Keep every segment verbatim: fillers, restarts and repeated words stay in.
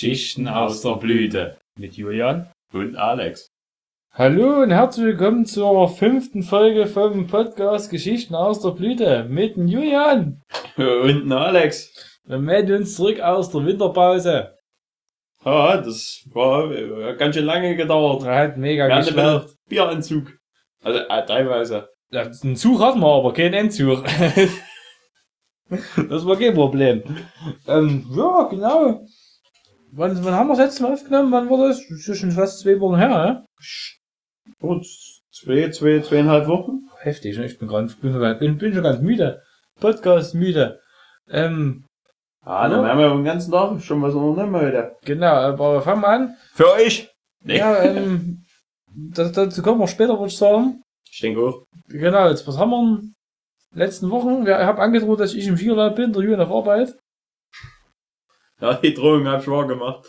Geschichten aus der Blüte mit Julian und Alex. Hallo und herzlich willkommen zur fünften Folge vom Podcast Geschichten aus der Blüte mit dem Julian Und dem Alex. Wir melden uns zurück aus der Winterpause. Ja, das war äh, ganz schön lange gedauert. Er hat mega Wir hatten geschwärmt. einen Bierentzug. Also äh, teilweise. Ja, einen Zug hatten wir aber, keinen Endzug. Das war kein Problem. Ähm, ja, genau. Wann, wann haben wir das letzte Mal aufgenommen? Wann war das? Das ist ja schon fast zwei Wochen her, ne? Gut, zwei, zwei, zweieinhalb Wochen. Heftig, ne? Ich bin, grad, bin, schon ganz- bin, bin schon ganz müde. Podcast müde. Ähm, Ja, dann Ja. haben wir den ganzen Tag schon was unternehmen heute. genau, aber fangen wir an. Für euch? Nee. Ja, ähm, das, dazu kommen wir später, würde ich sagen. Ich denke auch. Genau, jetzt, was haben wir in den letzten Wochen? Ja, ich habe angedroht, dass ich im Skiurlaub bin, der Julian auf Arbeit. Ja, die Drohung hab ich wahr gemacht.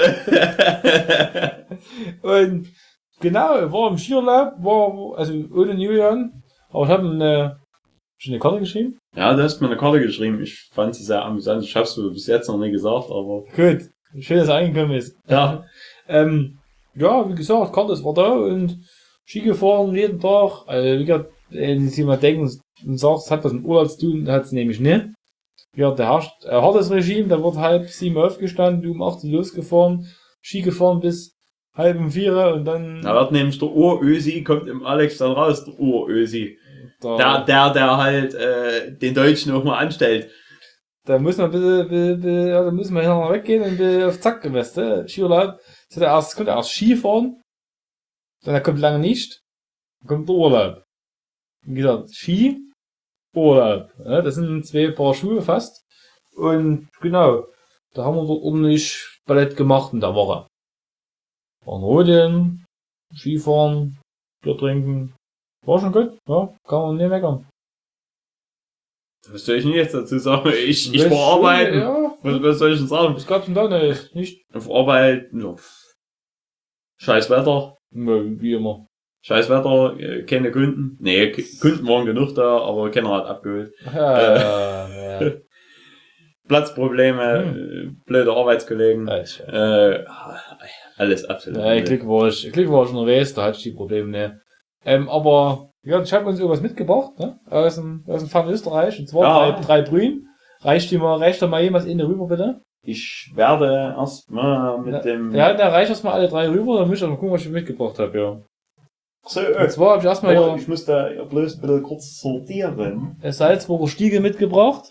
Und genau, ich war im Skiurlaub, war, also ohne den Julian, aber ich habe eine, schon eine Karte geschrieben. Ja, du hast mir eine Karte geschrieben. Ich fand sie sehr amüsant. Ich hab's bis jetzt noch nie gesagt, aber... Gut, schön, dass er angekommen ist. Ja. Ähm, ja, wie gesagt, Karte war da und Ski gefahren jeden Tag. Also, wie gesagt, wenn sich jemand denkt und sagt, es hat was mit Urlaub zu tun, hat es nämlich nicht. Ja, der herrscht ein hartes Regime, da wird halb sieben aufgestanden, um acht Uhr losgefahren, Ski gefahren bis halb um vier und dann... Da wird nämlich der Urösi, kommt im Alex dann raus, der Urösi. da, Der, der, der halt äh, den Deutschen auch mal anstellt. da muss man ein bisschen, bisschen, bisschen ja, da muss man hier noch weggehen und ein bisschen auf Zack gewesen, ne? Skiurlaub. So, der erst, kommt erst Skifahren, dann kommt lange nicht, dann kommt der Urlaub. Wie gesagt, Ski, Urlaub. Ja, das sind zwei Paar Schuhe fast. Und genau, da haben wir dort ordentlich Ballett gemacht in der Woche. Waren rodeln, Skifahren, Bier trinken. War schon gut, ja, kann man nicht meckern. Was soll ich denn jetzt dazu sagen? Ich, ich Das war arbeiten. Ja, Was, was soll ich denn sagen? was gab's denn da nicht? Nicht? Auf Arbeit, ja, pff. Scheiß Wetter. Nö, wie immer. Scheiß Wetter, äh, keine Kunden. Nee, K- Kunden waren genug da, aber keiner hat abgeholt. Ja, ja. Platzprobleme, Hm. äh, blöde Arbeitskollegen. Alles, ja. Äh, alles absolut. Ja, Glück war ich, Glück war ich unterwegs, da hatte ich die Probleme nicht. Ähm, aber, ja, ich habe uns irgendwas mitgebracht, ne? Aus dem, aus dem Fern Österreich, und zwar Ja. drei, drei Brühen. Reicht die mal, reicht da mal jemals in rüber, bitte? Ich werde erstmal mit Ja, dem... Ja, da reicht erstmal alle drei rüber, dann muss ich auch mal gucken, was ich mitgebracht habe, ja. So, Und zwar habe ich erstmal oh, hier ich muss da bloß bitte kurz sortieren. eine Salzburger Stiegel mitgebracht.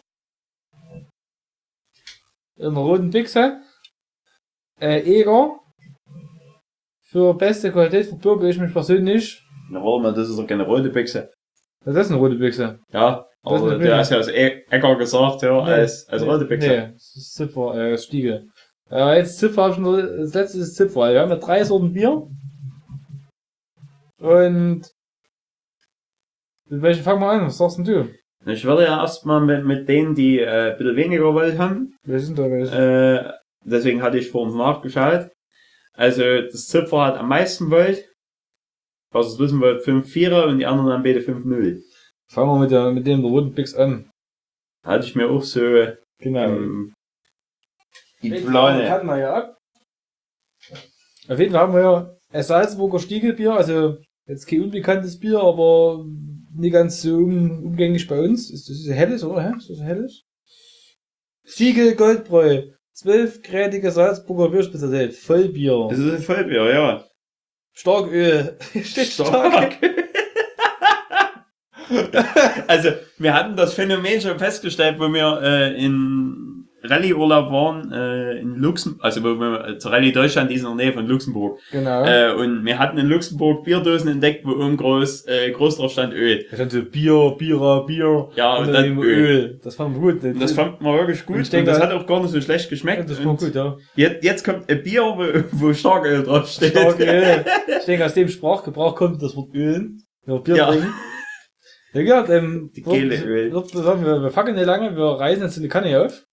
In einer roten Büchse. Äh, Eger. Für beste Qualität verbürge ich mich persönlich. Na, warte mal, das ist doch keine rote Büchse. Das ist eine rote Büchse. Ja, Das ist aber eine der Büchse. hast ja als E- Äcker gesagt, ja, als, als rote Büchse. Nee, das ist Ziffer, äh, Stiegel. Ja, jetzt Ziffer habe ich nur, das letzte ist Ziffer. Wir haben ja drei Sorten Bier. Und mit welchen fangen wir an? Was sagst denn du? Ich würde ja erstmal mit, mit denen, die äh, ein bisschen weniger Volt haben. Welche sind da welche? Äh, deswegen hatte ich vorhin nachgeschaut. Also das Ziffer hat am meisten Volt. Was das wissen wollt, fünf Komma vier und die anderen haben beide fünf Komma null. Fangen wir mit, der, mit dem der roten Pix an. Hatte ich mir auch so Genau. ähm, die Das Plane. hatten wir ja ab. Auf jeden Fall haben wir ja ein Salzburger Stiegelbier, also jetzt kein unbekanntes Bier, aber nicht ganz so um, umgänglich bei uns. Ist das ein helles, oder? Hä? Ist das ein helles? Stiegel Goldbräu. Zwölfgrädige Salzburger Bierspezialität. Vollbier. Das ist ein Vollbier, ja. Starköl. Steht stark. Also, wir hatten das Phänomen schon festgestellt, wo wir äh, in Rallye-Urlaub waren, äh, in Luxemburg, also wo wir äh, zur Rallye Deutschland, die ist in der Nähe von Luxemburg. Genau. Äh, und wir hatten in Luxemburg Bierdosen entdeckt, wo oben groß, äh, groß drauf stand Öl. Da stand so Bier, Bierer, Bier. Ja, und und dann dann Öl. Öl. Das fand man gut. Und das fand man wirklich gut. Und ich denke, und das das- hat auch gar nicht so schlecht geschmeckt. das Und war gut, ja. Jetzt, jetzt kommt ein Bier, wo, wo Starköl drauf steht. Starköl. Ich denke, aus dem Sprachgebrauch kommt das Wort Öl. Ja, Bier Ja. trinken. Ja, ja, ähm, Die Kehle Öl. wird- wird sagen, wir, wir fangen nicht lange, wir reißen jetzt eine Kanne hier auf.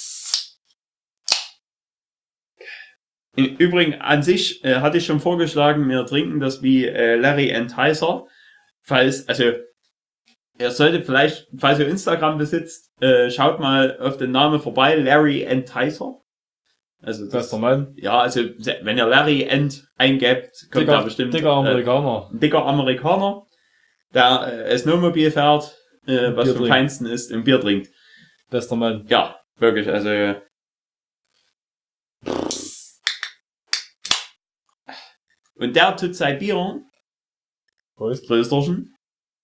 Im Übrigen, an sich äh, hatte ich schon vorgeschlagen, wir trinken das wie äh, Larry Enticer. Falls, also, ihr solltet vielleicht, falls ihr Instagram besitzt, äh, schaut mal auf den Namen vorbei, Larry Enticer. Also Das ist der Mann. ja, also wenn ihr Larry End eingebt, kommt da bestimmt dicker Amerikaner. äh, ein dicker Amerikaner, der äh, Snowmobil fährt, äh, was Bier vom trinkt. Feinsten ist, und Bier trinkt. Bester Mann. Ja, wirklich, also äh, und der tut sein Bier, Prost. Prösterchen.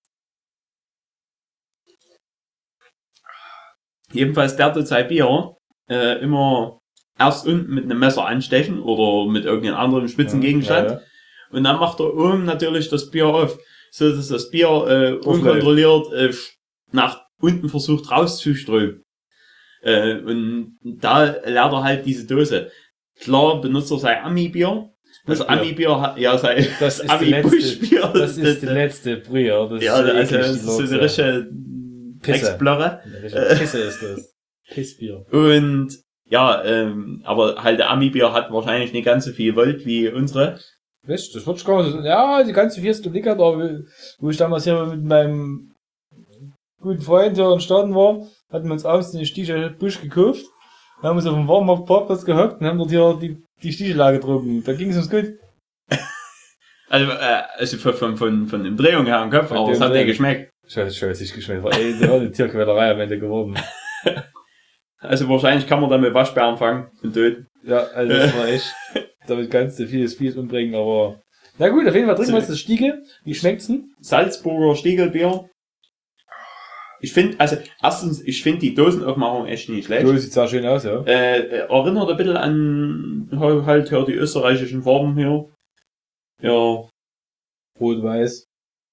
Jedenfalls der tut sein Bier äh, immer erst unten mit einem Messer anstechen oder mit irgendeinem anderen Spitzengegenstand. Ja, ja. Und dann macht er oben natürlich das Bier auf, so dass das Bier äh, unkontrolliert äh, nach unten versucht rauszuströmen. Äh, und da leert er halt diese Dose. Klar benutzt er sein Ami-Bier. Das Ami-Bier hat, ja, sein Das ist die Ami-Busch-Bier. letzte, das ist die letzte Brühe. Das Ja, ist also eklig, das die ist so Lotse. eine richtige Pisse. Drecksblöre. Eine richtige Pisse ist das. Pissbier. Und ja, ähm, aber halt der Ami-Bier hat wahrscheinlich nicht ganz so viel Volt wie unsere. Weißt du, das wird gar nicht so, ja, die ganze Fiesta Blick hat, aber wo ich damals hier mit meinem guten Freund hier in Staaten war, hatten wir uns abends den Stiche Busch gekauft, haben uns auf dem Warmmarkt Parkplatz gehockt und haben dort hier die, die Stichela getrunken. Da ging es uns gut. Also, äh, also von, von, von, von dem Drehung her am Kopf, Von aber dem es hat dir Drehung. geschmeckt. Scheiße, scheiße, ich geschmeckt. War ey, der war eine Tierquälerei am Ende geworden. Also wahrscheinlich kann man dann mit Waschbären fangen und töten. Ja, also das war echt, damit kannst du vieles, vieles umbringen, aber, na gut, auf jeden Fall trinken wir jetzt das Stiege. Wie schmeckt's denn? Salzburger Stiegelbier. Ich finde, also erstens, ich finde die Dosenaufmachung echt nicht schlecht. So sieht sehr schön aus, ja. Äh, äh, erinnert ein bisschen an halt hier die österreichischen Farben hier. Ja, Rot-Weiß.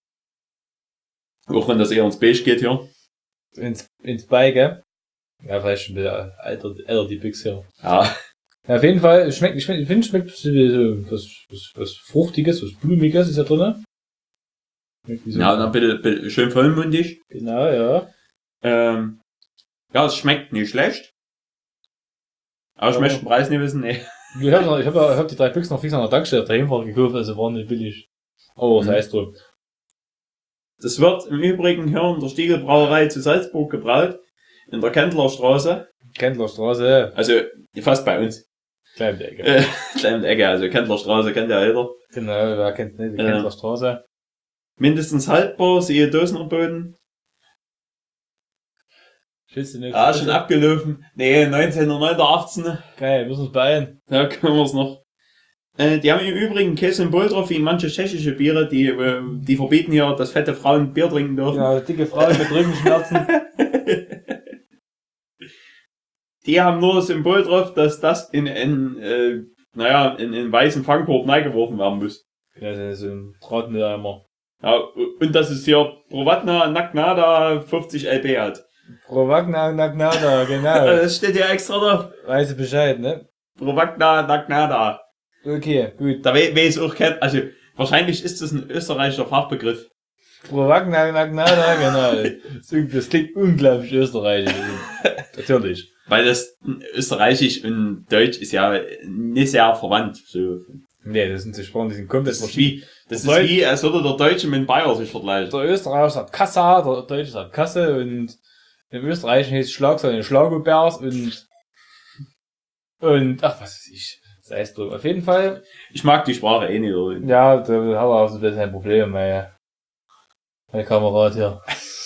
auch wenn das eher ins Beige geht hier. Ins, ins Beige. Ja, vielleicht ein bisschen alter, älter die Büchse hier. Ja. Ja, auf jeden Fall, es schmeckt, ich finde, find, schmeckt so was, was, was Fruchtiges, was Blumiges ist da drin. So Ja, und ein bisschen, bisschen schön vollmundig. genau, ja. Ähm, ja, es schmeckt nicht schlecht. Aber ich Ja. möchte den Preis nicht wissen, nee. Ich habe ich hab, ich hab die drei Büchsen noch fix an der Tankstelle auf der Hinfahrt gekauft, also waren nicht billig. Aber was Mhm. heißt drum? Das wird im Übrigen hier in der Stiegelbrauerei zu Salzburg gebraut. In der Kendlerstraße. Kendlerstraße, Also, fast bei uns. kleine Ecke. Äh, kleine Ecke, also Kendlerstraße kennt ja jeder. Genau, wer kennt's nicht, die Ja. Kendlerstraße. Mindestens haltbar, siehe Dosenerboden. Schützt du nicht? Ah, schon abgelaufen. Nee, neunzehnhundertneunundachtzig. Geil, müssen uns beeilen. Da können wir es noch. Äh, die haben im Übrigen kein Symbol drauf, wie manche tschechische Biere, die, äh, die verbieten hier, dass fette Frauen Bier trinken dürfen. Ja, dicke Frauen mit Rückenschmerzen. Die haben nur das Symbol drauf, dass das in einen, äh, naja, in einen weißen Fangkorb reingeworfen werden muss. Ja, das ist so ein Drahtmülleimer. Ja, und dass es hier Provatna Nagnada fünfzig L B hat. Provagna Nagnada, genau. Das steht ja extra drauf. Weißt du Bescheid, ne? Provagna Nagnada. Okay, gut. Da we weiß auch kein, also wahrscheinlich ist das ein österreichischer Fachbegriff. Provagna Nagnada, genau. Das klingt- Das klingt unglaublich österreichisch. Natürlich. Weil das Österreichisch und Deutsch ist ja nicht sehr verwandt. So. Nee, das sind die Sprachen, die sind komplett Das ist verschieden. wie, das Der ist wie, als würde der Deutsche mit dem Bayer sich vergleichen. Der Österreicher sagt Kassa, der Deutsche sagt Kasse und im Österreichischen heißt Schlagzeug ein Schlagobers und und ach was weiß ich. Sei es drum. Auf jeden Fall, Ich mag die Sprache eh nicht. Oder? ja, da haben wir auch so ein bisschen ein Problem, mein, mein Kamerad hier.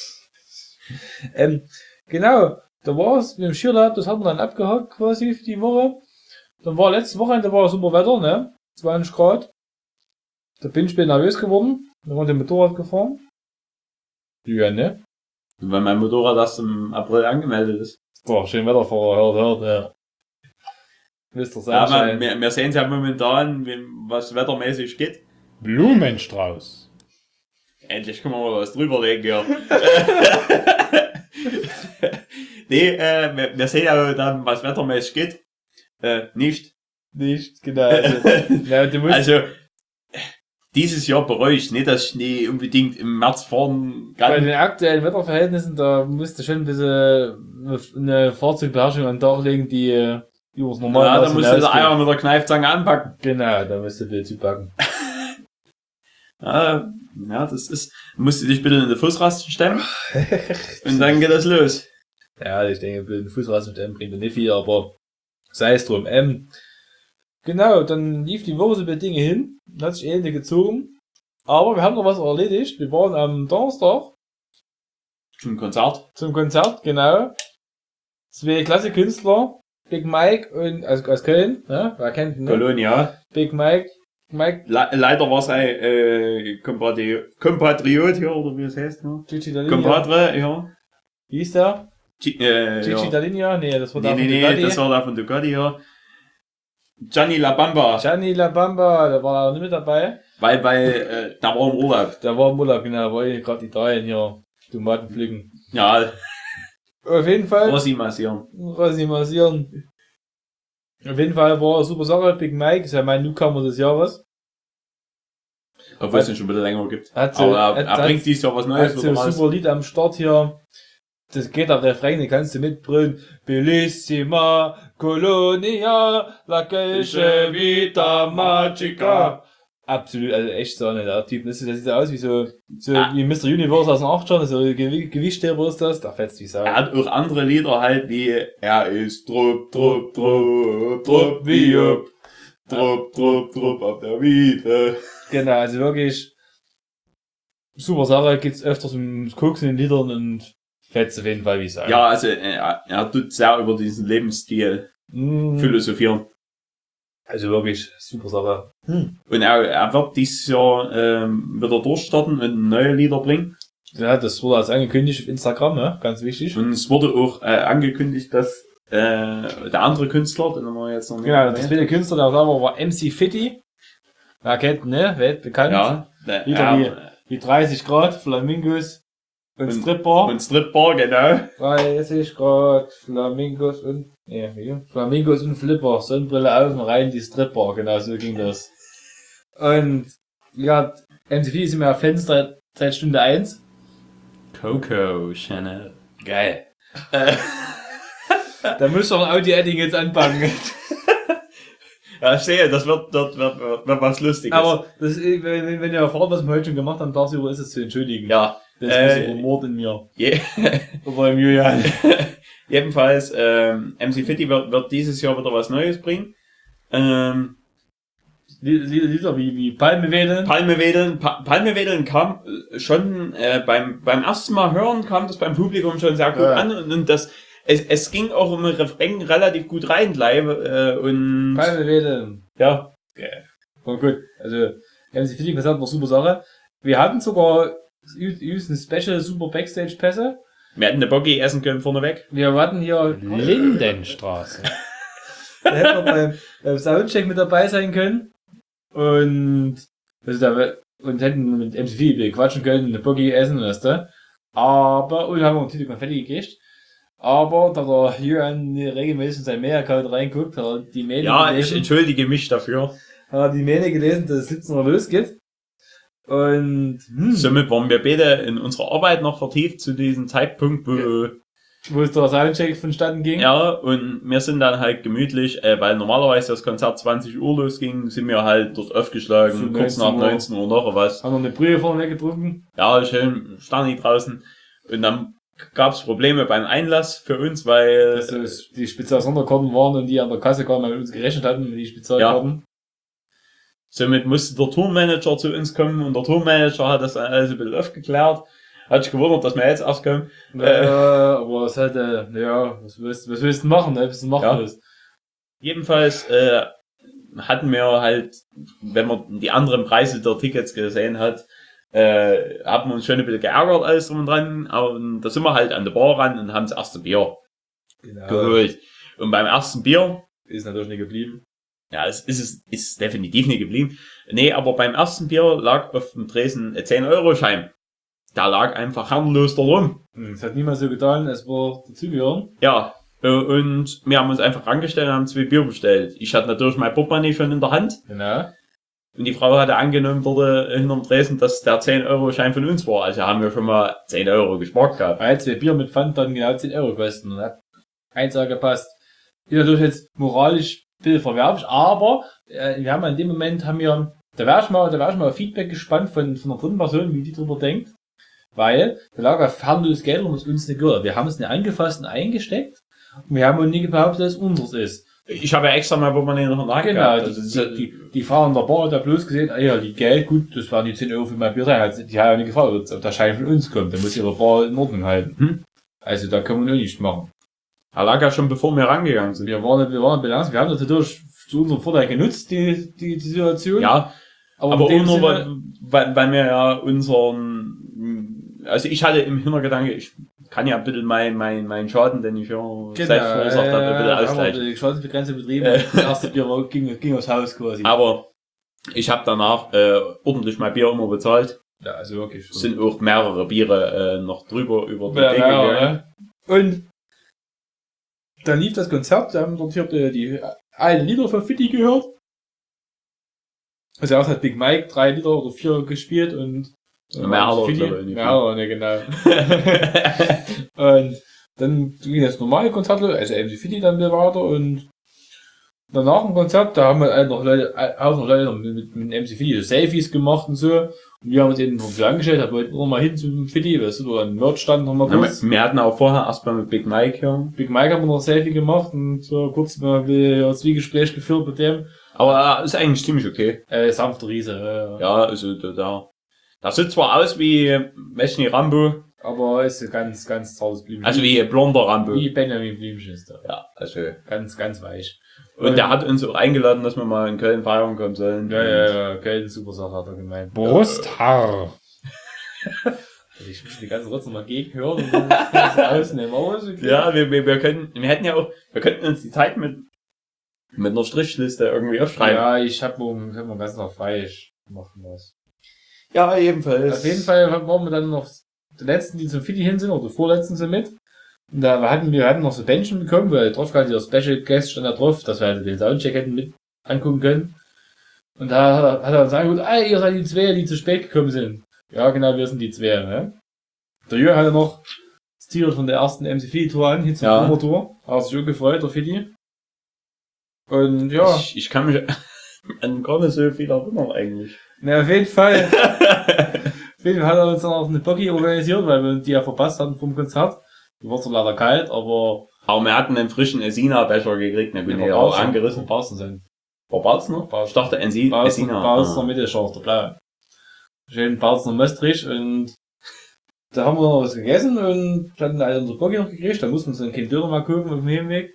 ähm, genau, da war's mit dem Skilab, das haben wir dann abgehakt quasi für die Woche. Dann war letzte Wochenende war super Wetter, ne? zwanzig Grad. Da bin ich ein bisschen nervös geworden. Wir waren mit dem Motorrad gefahren. Ja, ne? Weil mein Motorrad erst im April angemeldet ist. Boah, schön Wetterfahrer, hört, hört, ja. Mister Ja, Sunshine. man, wir, wir sehen es ja momentan, wie, was wettermäßig geht. Blumenstrauß. Endlich können wir mal was drüberlegen, ja. Nee, äh, wir, wir sehen ja dann, was wettermäßig geht. Äh, nicht. Nicht, genau. Also, ja, du musst, Also, dieses Jahr bereue ich nicht, dass ich nie unbedingt im März fahren bei kann. den aktuellen Wetterverhältnissen, da musst du schon ein bisschen eine Fahrzeugbeherrschung an den Tag legen, die äh, übers normale Ja, da Maß musst du die hinausgeht. Eier mit der Kneifzange anpacken. Genau, da musst du ein bisschen zupacken. Ja, ja, das ist, musst du dich bitte in die Fußrasten stemmen. Und dann geht das los. Ja, ich denke, ein bisschen Fußrasten bringt nicht viel, aber Sei es drum. Ähm, genau, dann lief die Woche so bei Dinge hin, hat sich Ende gezogen. Aber wir haben noch was erledigt. Wir waren am Donnerstag Zum Konzert. zum Konzert, genau. Zwei klasse Künstler, Big Mike und aus, aus Köln, ne? Wer kennt ihn, ne? Kolonia. Big Mike, Mike Le leider war sein äh, Kompatri Kompatriot hier, oder wie es heißt, ne? Gigi Dalinia. Kompatre, ja. Wie hieß der? G äh, Gigi ja. Dalinia? Nee, das war Nee, der nee, von nee, Ducati. das war der von Ducati, ja. Gianni La Bamba. Gianni La Bamba, der war da nicht mit dabei. Weil, weil, äh, da war im Urlaub. Der war im Urlaub, genau, war ich gerade Italien hier. Tomaten pflücken. Ja, Auf jeden Fall. Rossi massieren. Rossi massieren. Auf jeden Fall war eine super Sache. Big Mike ist ja mein Newcomer des Jahres. Obwohl es ihn schon ein bisschen länger gibt. Hat so, Aber er, hat, er hat, bringt dieses Jahr was Neues hat so wieder ein raus. super Lied am Start hier. Das geht der Refrain, den kannst du mitbrüllen. Bellissima Colonia, la Dolce Vita Magica. Absolut, also echt so eine, der Typ. Das sieht, das sieht aus wie so, so Ah. wie Mister Universe aus den achtzigern, so Gew Gewichtheber ist das, da fetzt wie Sau. Er hat auch andere Lieder halt wie er ist Trupp, Trupp, Trupp, Trupp, wie ob. Trupp, Trupp, Trupp auf der Wiese. Genau, also wirklich super Sache, geht's öfters ums Koksen in den Liedern und fetzt auf jeden Fall wie Sau. Ja, also er, er tut sehr über diesen Lebensstil Mm, philosophieren. also wirklich super Sache. Hm. Und er, er wird dieses Jahr ähm, wieder durchstarten und neue Lieder bringen. Ja, das wurde als angekündigt auf Instagram, ne? Ganz wichtig. Und es wurde auch äh, angekündigt, dass äh, der andere Künstler, den haben wir jetzt noch nicht Genau, das erwähnt. zweite Künstler, der da war, war M C Fitty. Wer kennt, ne? Weltbekannt. Ja, der, Lieder er, wie dreißig Grad, Flamingos und, Und- Stripper. und Stripper, genau. dreißig Grad, Flamingos und, nee, wie? Flamingos und Flipper, Sonnenbrille auf und rein, die Stripper, genau so ging das. Und, ja, M C Fitty ist immer Fans seit, seit Stunde eins. Coco Chanel. Geil. Da muss doch ein Audio-Editing jetzt anfangen. Ja, ich sehe, das wird, wird, wird, wird, wird was Lustiges. Aber das, ist- wenn, wenn wenn ihr erfahrt, was wir heute schon gemacht haben, darüber ist es zu entschuldigen. ja, Das ist ein äh, bisschen Mord in mir. je, Aber im Julian. jedenfalls, ähm, M C Fitty wird, wird dieses Jahr wieder was Neues bringen. Ähm, Lieder, Lieder wie, wie Palme wählen. Palmewedeln, pa Palmewedeln kam äh, schon äh, beim, beim ersten Mal hören, kam das beim Publikum schon sehr gut Ja. an und, und das, es, es ging auch im Refrain relativ gut rein gleich äh, und Palme wählen. ja, War gut. Also, M C Fitty gesagt war super Sache. Wir hatten sogar übrigens ein Special super Backstage-Pässe. wir hätten eine Boggy essen können vorneweg. Wir hatten hier Lindenstraße. Da hätten wir beim, beim Soundcheck mit dabei sein können. Und, also da, und hätten mit M C Fitty quatschen können, eine Boggy essen, weißt du. Aber, und haben wir natürlich Konfetti gekriegt. Aber, da der Jürgen regelmäßig in sein Mail-Account reinguckt, hat er die Mail Ja, ich gelesen, entschuldige mich dafür. hat er die Mail gelesen, dass es siebzehn Uhr losgeht. Und, hm, Somit waren wir beide in unserer Arbeit noch vertieft zu diesem Zeitpunkt, wo, wo es der Soundcheck vonstatten ging. ja, und wir sind dann halt gemütlich, äh, weil normalerweise das Konzert zwanzig Uhr losging, sind wir halt dort aufgeschlagen, Zu kurz nach neunzehn Uhr noch was. Haben noch eine Brühe vorne weggetrunken. Ja, schön, stand ich draußen. Und dann gab's Probleme beim Einlass für uns, weil, Dass es die Spezial-Sonderkarten waren und die an der Kasse kamen, weil wir uns gerechnet hatten mit die Spezialkarten. somit musste der Tourmanager zu uns kommen und der Tourmanager hat das dann alles ein bisschen aufgeklärt. Hat sich gewundert, dass wir jetzt erst kommen. Ja. Äh, aber es hatte, ja, was willst, was willst du machen, ne? Bist du machtlos. Jedenfalls äh, hatten wir halt, wenn man die anderen Preise der Tickets gesehen hat, äh, haben wir uns schon ein bisschen geärgert alles drum und dran. Und da sind wir halt an der Bar ran und haben das erste Bier Genau. geholt. Und beim ersten Bier, Ist natürlich nicht geblieben. ja, es ist es ist definitiv nicht geblieben. Nee, aber beim ersten Bier lag auf dem Tresen ein zehn Euro Schein. Da lag einfach herrenlos da rum. Hm, Es hat niemand so getan, es war dazugehören. Ja, äh, und wir haben uns einfach rangestellt und haben zwei Bier bestellt. Ich hatte natürlich mein Portemonnaie schon in der Hand. Genau. Und die Frau hatte angenommen dort äh, hinterm Tresen, dass der zehn Euro Schein von uns war. Also haben wir schon mal zehn Euro gespart gehabt. Weil zwei Bier mit Pfand dann genau zehn Euro kosten. Und hat eins auch gepasst. Ist natürlich jetzt moralisch ein bisschen verwerflich, aber äh, wir haben in dem Moment, haben wir, da wäre ich mal, da wäre ich mal Feedback gespannt von, von einer dritten Person, wie die drüber denkt. Weil, da lag auf harmloses Geld rum, was uns nicht gehört. Wir haben es nicht angefasst und eingesteckt. Und wir haben auch nie behauptet, dass es unseres ist. Ich habe ja extra mal, wo man den noch nachgehabt. Genau, Also, die, die, die Frau an der Bar hat da bloß gesehen, ah ja, die Geld, gut, das waren die zehn Euro für mein Bier, die hat ja nicht gefallen, dass der Schein von uns kommt, dann muss ihre Bar in Ordnung halten. Hm? Also da können wir nur nichts machen. er lag ja schon bevor wir rangegangen sind. Wir waren, wir waren Bilanz, wir haben das natürlich zu unserem Vorteil genutzt, die, die, die Situation. Ja, aber, aber in dem auch nur, Sinne, weil, weil, weil wir ja unseren, also ich hatte im Hintergedanke, ich kann ja ein bisschen mein, mein, mein Schaden, den ich ja genau, selbst verursacht äh, habe, ein bisschen haben wir ausgleichen. die Schadensbegrenzung betrieben, Äh. das erste Bier war, ging, ging aufs Haus quasi. Aber ich habe danach äh, ordentlich mein Bier immer bezahlt. Ja, also wirklich. Es sind auch mehrere Biere äh, noch drüber über die Ja, Decke ja, gegangen. ja. Und dann lief das Konzert, da haben dort hier die, die einen Lieder von Fitti gehört. Also auch hat Big Mike drei Lieder oder vier gespielt und Und mehr hat er, Fitti, glaube ich, nicht. mehr hat er, ne, genau. Und dann ging das normale Konzert los, also M C Fitti dann wieder weiter und danach im Konzert, da haben wir halt noch Leute, auch noch Leute mit, mit, mit M C Fitti so Selfies gemacht und so. Und wir haben uns eben so angestellt, da wollten wir mal hin zum Fitti, weißt du, da ein Merch-Stand noch mal Ja, kurz. wir, wir hatten auch vorher erstmal mit Big Mike hier. Big Mike haben wir noch ein Selfie gemacht und so kurz mal ein Zwiegespräch geführt mit dem. Aber äh, ist eigentlich ziemlich okay. Äh, sanfter Riese, äh, Ja, also da, da, da sieht zwar aus wie, weiß nicht, Rambo, aber ist ein ganz, ganz zartes Blümchen. also wie blonder Rambo. Wie Benjamin Blümchen ist der. Ja, also. Ganz, ganz weich. Und der hat uns auch eingeladen, dass wir mal in Köln feiern kommen sollen. Ja, ja, ja, Köln, super Sache hat er gemeint. Brusthaar. Ich muss die ganze Rotze mal gegenhören und dann das ausnehmen. Aber ist okay. Ja, wir, wir, wir können, wir hätten ja auch, wir könnten uns die Zeit mit, mit einer Strichliste irgendwie aufschreiben. Ja, ich hab morgen, ich hab morgen ganz noch frei. Ich mach was. Ja, ebenfalls. Auf jeden Fall waren wir dann noch die letzten, die zum Fitti hin sind, oder die vorletzten sind mit. Und da hatten wir hatten noch so Bändchen bekommen, weil drauf gerade dieser Special Guest stand da drauf, dass wir halt den Soundcheck hätten mit angucken können. Und da hat er, hat er uns angeguckt, ah, ihr seid die zwei, die zu spät gekommen sind. Ja, genau, wir sind die zwei, ne? Der Jürgen hatte noch das T-Shirt von der ersten M C Fitti-Tour an, hier zum Ja. Tour. Hat sich auch gefreut, der Fitti. Und ja, Ich, ich kann mich an gar nicht so viel erinnern eigentlich. na, auf jeden Fall. Auf jeden Fall hat er uns dann auch eine Buggy organisiert, weil wir die ja verpasst hatten vom Konzert. Die war zwar leider kalt, aber Aber wir hatten einen frischen Esina-Becher gekriegt, ne, bin ich ja, auch angerissen. Bausen sein. War Barzner? Ich dachte Ensi- Bausen, Esina. Bausen Ah. Mitte scharf, der Blaue. Schön Bausen Möstrich und da haben wir noch was gegessen und dann halt unsere Buggy noch gekriegt, da mussten wir uns dann kein Döner mal kaufen auf dem Hinweg.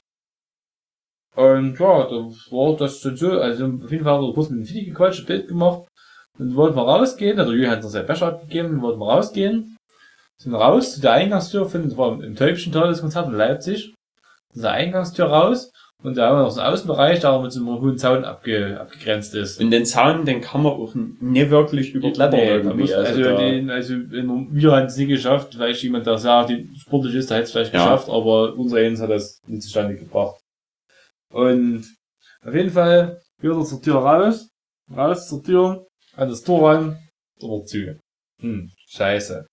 Und ja, da war das dann so, also auf jeden Fall haben wir kurz mit dem Fitti gequatscht, ein Bild gemacht und wollten wir rausgehen, also Jürgen hat uns seinen Becher abgegeben, wollten wir rausgehen. Sind raus zu der Eingangstür, von, das war im Täubchental das Konzert in Leipzig. Zu der Eingangstür raus und da haben wir noch so einen Außenbereich, der mit so einem hohen Zaun abge, abgegrenzt ist. Und den Zaun, den kann man auch nie wirklich überklettern Nee, da irgendwie. muss, also, da- den, also in, wir haben es nie geschafft, vielleicht jemand da sagt, die sportlich ist, der hätte es vielleicht Ja. geschafft, aber unser Jens hat das nicht zustande gebracht. Und auf jeden Fall wieder zur Tür raus, raus zur Tür, an das Tor ran, oder zu. Hm, scheiße.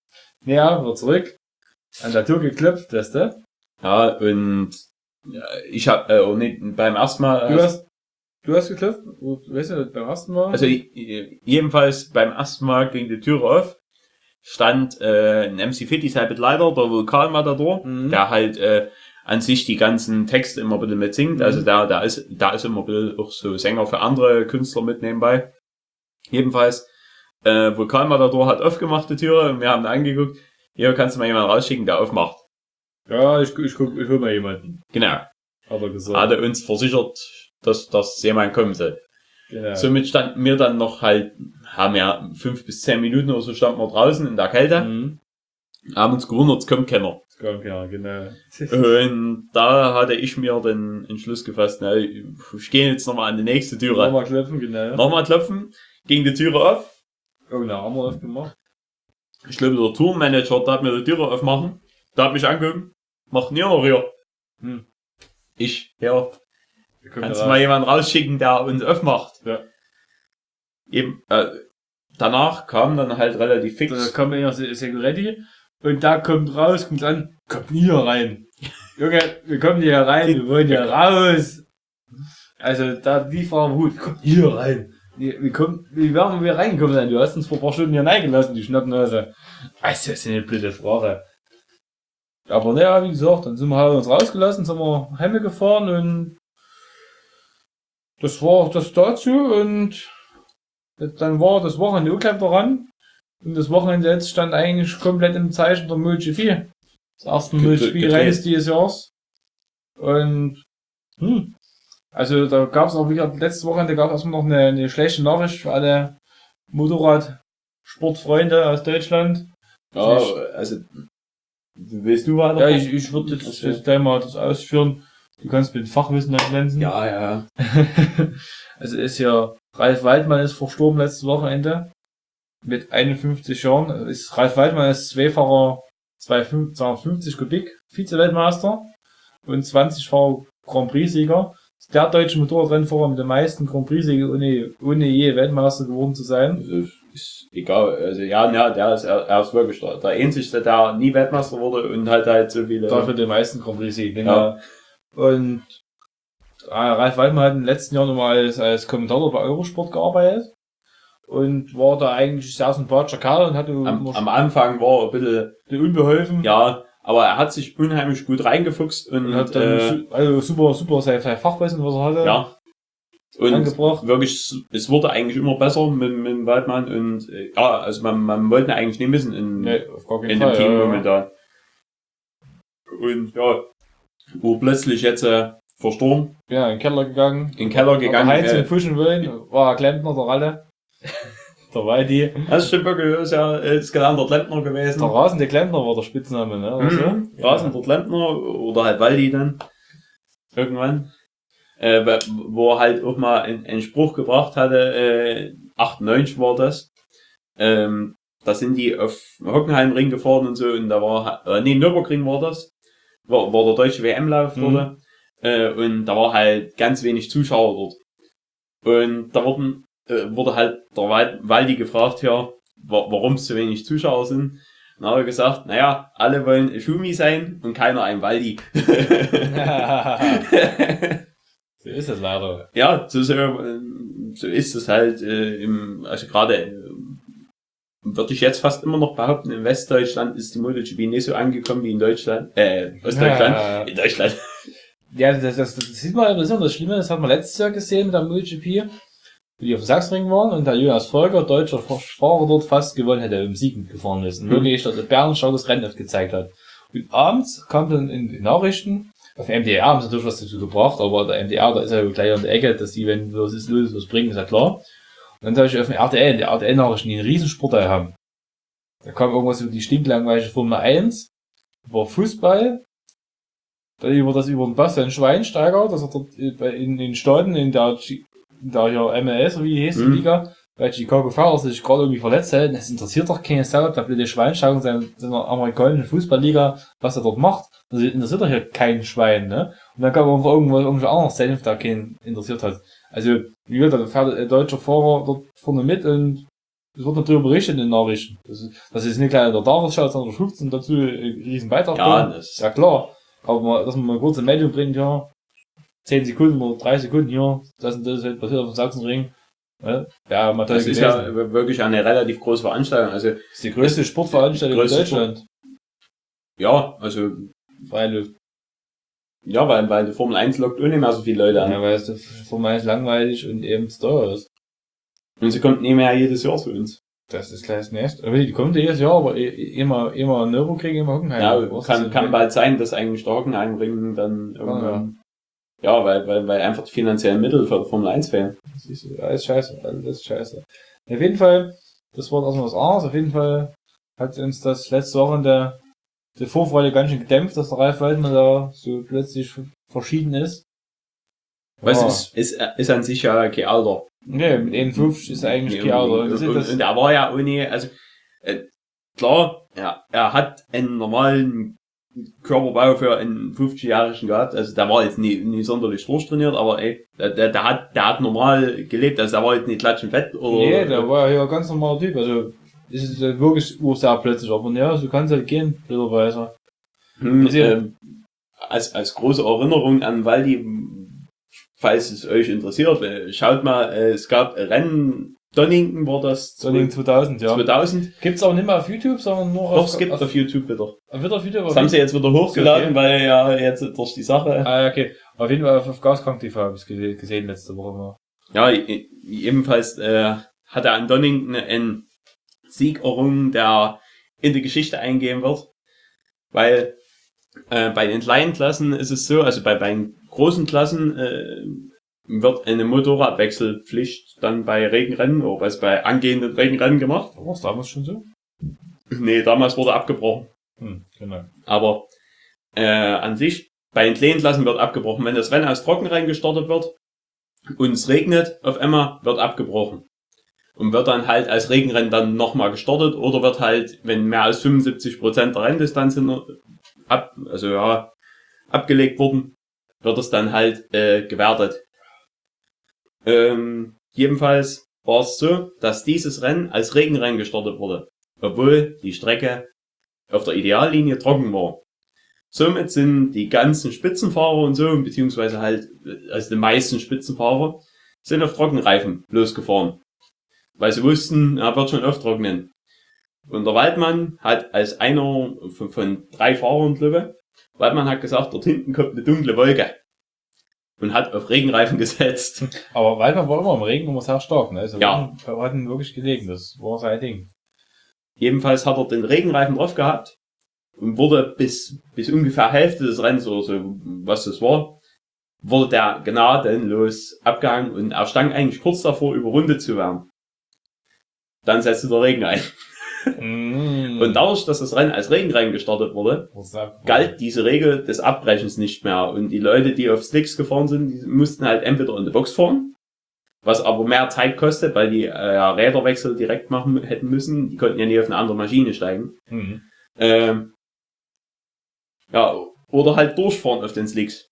Ja, wieder zurück, an der Tür geklopft, weißt du? Ja, und ja, ich hab, äh, oh, nee, beim ersten Mal, Du äh, hast, du hast geklopft, weißt du, beim ersten Mal? also äh, jedenfalls beim ersten Mal ging die Türe auf, stand äh, ein M C Fitti sein Begleiter, der Vulkanmatador, Mhm. der halt äh, an sich die ganzen Texte immer ein bisschen mitsingt. Mhm. Also da, da ist, da ist immer ein bisschen auch so Sänger für andere Künstler mit nebenbei. Jedenfalls, äh, Vulkanmatador hat aufgemacht die Türe und wir haben angeguckt, hier kannst du mal jemanden rausschicken, der aufmacht. Ja, ich, ich, guck, ich hol mal jemanden, Genau. hat er gesagt. Hat er uns versichert, dass, dass jemand kommen soll. Genau. Somit standen wir dann noch halt, haben ja fünf bis zehn Minuten oder so standen wir draußen in der Kälte, Mhm. haben uns gewundert, es kommt keiner. Das kommt ja, genau. Und da hatte ich mir den Entschluss gefasst, na, ich gehe jetzt nochmal an die nächste Türe. Nochmal klopfen, genau. Nochmal klopfen, ging die Türe auf. Oh, na, haben wir aufgemacht. Ich glaube, der Tourmanager, der hat mir die Türe aufmachen, der hat mich angeguckt, macht nie noch hier. Hm. Ich, ja, Wir kommen kannst da du mal raus. jemanden rausschicken, der uns aufmacht. Ja. Eben, äh, danach kam dann halt relativ Da fix. kommt ja Se- Security und da kommt raus, kommt an, kommt nie hier rein. Junge, wir kommen hier rein, wir wollen hier raus. Also da die Frau gut, kommt hier rein. Wie, wie, kommt, wie werden wir reingekommen sein? Du hast uns vor ein paar Stunden hier reingelassen, die Schnappnase. Also, das ist eine blöde Frage. Aber naja, wie gesagt, dann sind wir halt uns rausgelassen, sind wir heimgefahren und das war das dazu und dann war das Wochenende auch gleich daran. Und das Wochenende jetzt stand eigentlich komplett im Zeichen der MotoGP. Das erste MotoGP-Rennen dieses Jahres. Und, hm. Also da gab es auch wieder, letztes Wochenende gab es erstmal noch eine, eine schlechte Nachricht für alle Motorradsportfreunde aus Deutschland. Ja, also, willst du weiter? Ja, ich, ich würde jetzt, jetzt gleich mal das ausführen. Du kannst mit Fachwissen ergänzen. Ja, ja. Also ist ja, Ralf Waldmann ist verstorben letztes Wochenende. Mit einundfünfzig Jahren. Ist, Ralf Waldmann ist zweifacher zweihundertfünfzig Kubik Vize-Weltmeister und zwanzigfacher Grand Prix-Sieger. Der deutsche Motorradrennfahrer mit den meisten Grand Prix-Siegen, ohne, ohne je Weltmeister geworden zu sein. Ist, ist egal. Also ja, ja, der ist, er, er ist wirklich der, der einzigste, der nie Weltmeister wurde und halt halt so viele. Dafür den meisten Grand Prix-Siegen. Ja. Und äh, Ralf Waldmann hat in den letzten Jahren nochmal als, als Kommentator bei Eurosport gearbeitet. Und war da eigentlich sehr sympathischer Kerl und hatte am, am Anfang war er ein bisschen unbeholfen. Ja, aber er hat sich unheimlich gut reingefuchst und, und hat dann äh, also super, super sein Fachwissen, was er hatte. Ja. Und angebracht. Wirklich, es wurde eigentlich immer besser mit, mit dem Waldmann und äh, ja, also man, man wollte eigentlich nicht missen in, nee, auf gar keinen in Fall, dem Team ja, momentan. Und ja, wo plötzlich jetzt äh, verstorben. Ja, in den Keller gegangen. In den Keller gegangen. Heinz äh, in Fuschen wollen, war Klempner, der Ralle. Der Waldi. Das stimmt wirklich, ist ja ist gelernter Klempner gewesen. Der rasende Klempner war der Spitzname, ne? Mhm. So? Ja. Rasender Klempner oder halt Waldi dann. Irgendwann. Äh, wo er halt auch mal einen, einen Spruch gebracht hatte, äh, achtundneunzig war das. Ähm, da sind die auf Hockenheimring gefahren und so und da war, äh, nee, Nürburgring war das. War, war der deutsche W M-Lauf mhm. dort. Äh, und da war halt ganz wenig Zuschauer dort. Und da wurden wurde halt der Waldi gefragt, ja, warum es so wenig Zuschauer sind. Und dann hat er gesagt, naja, alle wollen Schumi sein und keiner ein Waldi. So ist es leider. Ja, so, so, so ist es halt äh, im, also gerade äh, würde ich jetzt fast immer noch behaupten, in Westdeutschland ist die MotoGP nicht so angekommen wie in Deutschland, äh, Ostdeutschland, ja. In Deutschland. Ja, das, das, das sieht man, das ist immer das Schlimme, das hat man letztes Jahr gesehen mit der MotoGP. Wie die auf dem Sachsenring waren und der Jonas Volker, deutscher Fahrer, dort fast gewonnen hätte, im Sieg mitgefahren ist. Und mhm. wirklich dort der Bernschau das Rennen gezeigt hat. Und abends kam dann in die Nachrichten, auf dem M D R haben sie natürlich was dazu gebracht, aber der M D R, da ist ja gleich an der Ecke, dass die, wenn was ist los, was bringen, ist ja klar. Und dann habe ich auf dem R T L, die R T L-Nachrichten, die einen riesen Sportteil haben. Da kam irgendwas über die stinklangweilige Formel eins, über Fußball, dann über das über den Bastian Schweinsteiger, dass er dort in den Staaten, in der da hier M L S, wie die heißt, die Liga, weil Chicago Fire sich gerade irgendwie verletzt hält, das interessiert doch keine Sau, da blöde Schweinsteiger in seiner amerikanischen Fußballliga, was er dort macht, das interessiert doch hier kein Schwein, ne? Und dann kam einfach irgendwo, irgendwo anderes Senf, der keinen interessiert hat. Also, wie gesagt, da fährt ein deutscher Fahrer dort vorne mit und es wird natürlich berichtet in den Nachrichten. Das ist, das ist nicht gleich der Tagesschau, sondern der fünfzehn dazu ein riesen Beitrag. Ja, das ist ja klar. Aber mal, dass man mal kurz ein Medium bringt, ja, zehn Sekunden oder drei Sekunden hier, das und das ist passiert auf dem Sachsenring. Ja, ja, mal das ist ja wirklich eine relativ große Veranstaltung. Also, das ist die größte Sportveranstaltung in Deutschland. Sport. Ja, also, weil ja, weil, weil die Formel eins lockt auch nicht mehr so viele Leute an. Ja, weil es die Formel eins langweilig und eben zu teuer ist. Und sie kommt nicht mehr jedes Jahr zu uns. Das ist gleich das nächste. Aber die kommt jedes Jahr, aber immer, immer Nürburgring, immer Hockenheim. Ja, kann, kann bald sein, dass eigentlich der Hockenheimring dann irgendwann, ja, ja weil, weil, weil einfach die finanziellen Mittel für die Formel eins fehlen. Siehst du, alles scheiße, alles scheiße. Auf jeden Fall, das war erstmal was anderes. Auf jeden Fall hat uns das letzte Woche in der, der Vorfreude ganz schön gedämpft, dass der Ralf Waldmann da so plötzlich verschieden ist. Was ja. ist, ist, ist an sich ja kein Alter. Nee, mit einundfünfzig ist er eigentlich kein Alter. Und, und, und, und er war ja ohne, also, äh, klar, ja, er hat einen normalen Körperbau für einen fünfzigjährigen gehabt, also der war jetzt nie, nie sonderlich durchtrainiert, aber ey, der, der, der hat, der hat normal gelebt, also der war jetzt nicht klatschenfett oder. Nee, der war ja ein ganz normaler Typ, also, ist es wirklich sehr plötzlich, aber ja, so kann es halt gehen, blöderweise. Hm, ähm, als, als große Erinnerung an Waldi, falls es euch interessiert, schaut mal, es gab Rennen Donington war das Donington zweitausend, ja. zweitausend. Gibt's auch nicht mehr auf YouTube, sondern nur Doch, auf... es gibt auf, auf YouTube wieder. Wieder auf YouTube? Das haben sie jetzt wieder hochgeladen, okay. weil ja jetzt durch die Sache... Ah, okay. Auf jeden Fall auf, auf Gaskrank T V habe ich gesehen, gesehen letzte Woche mal. Ja, ebenfalls äh, hat er an Donington einen Sieg errungen, der in die Geschichte eingehen wird. Weil äh, bei den kleinen Klassen ist es so, also bei, bei den großen Klassen äh, wird eine Motorradwechselpflicht dann bei Regenrennen oder was bei angehenden Regenrennen gemacht. War es damals schon so? Nee, damals wurde abgebrochen. Hm, genau. Aber äh, an sich, bei den kleinen Klassen wird abgebrochen. Wenn das Rennen als Trockenrennen gestartet wird und es regnet, auf einmal wird abgebrochen. Und wird dann halt als Regenrennen dann nochmal gestartet oder wird halt, wenn mehr als fünfundsiebzig Prozent der Renndistanz ab, also ja, abgelegt wurden, wird es dann halt äh, gewertet. Ähm, jedenfalls war es so, dass dieses Rennen als Regenrennen gestartet wurde, obwohl die Strecke auf der Ideallinie trocken war. Somit sind die ganzen Spitzenfahrer und so, beziehungsweise halt, also die meisten Spitzenfahrer, sind auf Trockenreifen losgefahren. Weil sie wussten, er wird schon auftrocknen. Und der Waldmann hat als einer von, von drei Fahrern, glaube ich, Waldmann hat gesagt, dort hinten kommt eine dunkle Wolke. Und hat auf Regenreifen gesetzt. Aber Waldmann war immer im Regen immer sehr stark, ne? Also ja. Wir hatten wirklich gelegen, das war sein Ding. Jedenfalls hat er den Regenreifen drauf gehabt und wurde bis, bis ungefähr Hälfte des Rennens oder so, was das war, wurde der gnadenlos abgehangen und er stand eigentlich kurz davor, überrundet zu werden. Dann setzte der Regen ein. Mm. Und dadurch, dass das Rennen als Regenrennen gestartet wurde, galt diese Regel des Abbrechens nicht mehr. Und die Leute, die auf Slicks gefahren sind, die mussten halt entweder in die Box fahren, was aber mehr Zeit kostet, weil die äh, Räderwechsel direkt machen hätten müssen. Die konnten ja nie auf eine andere Maschine steigen. Mhm. Ähm, ja, oder halt durchfahren auf den Slicks.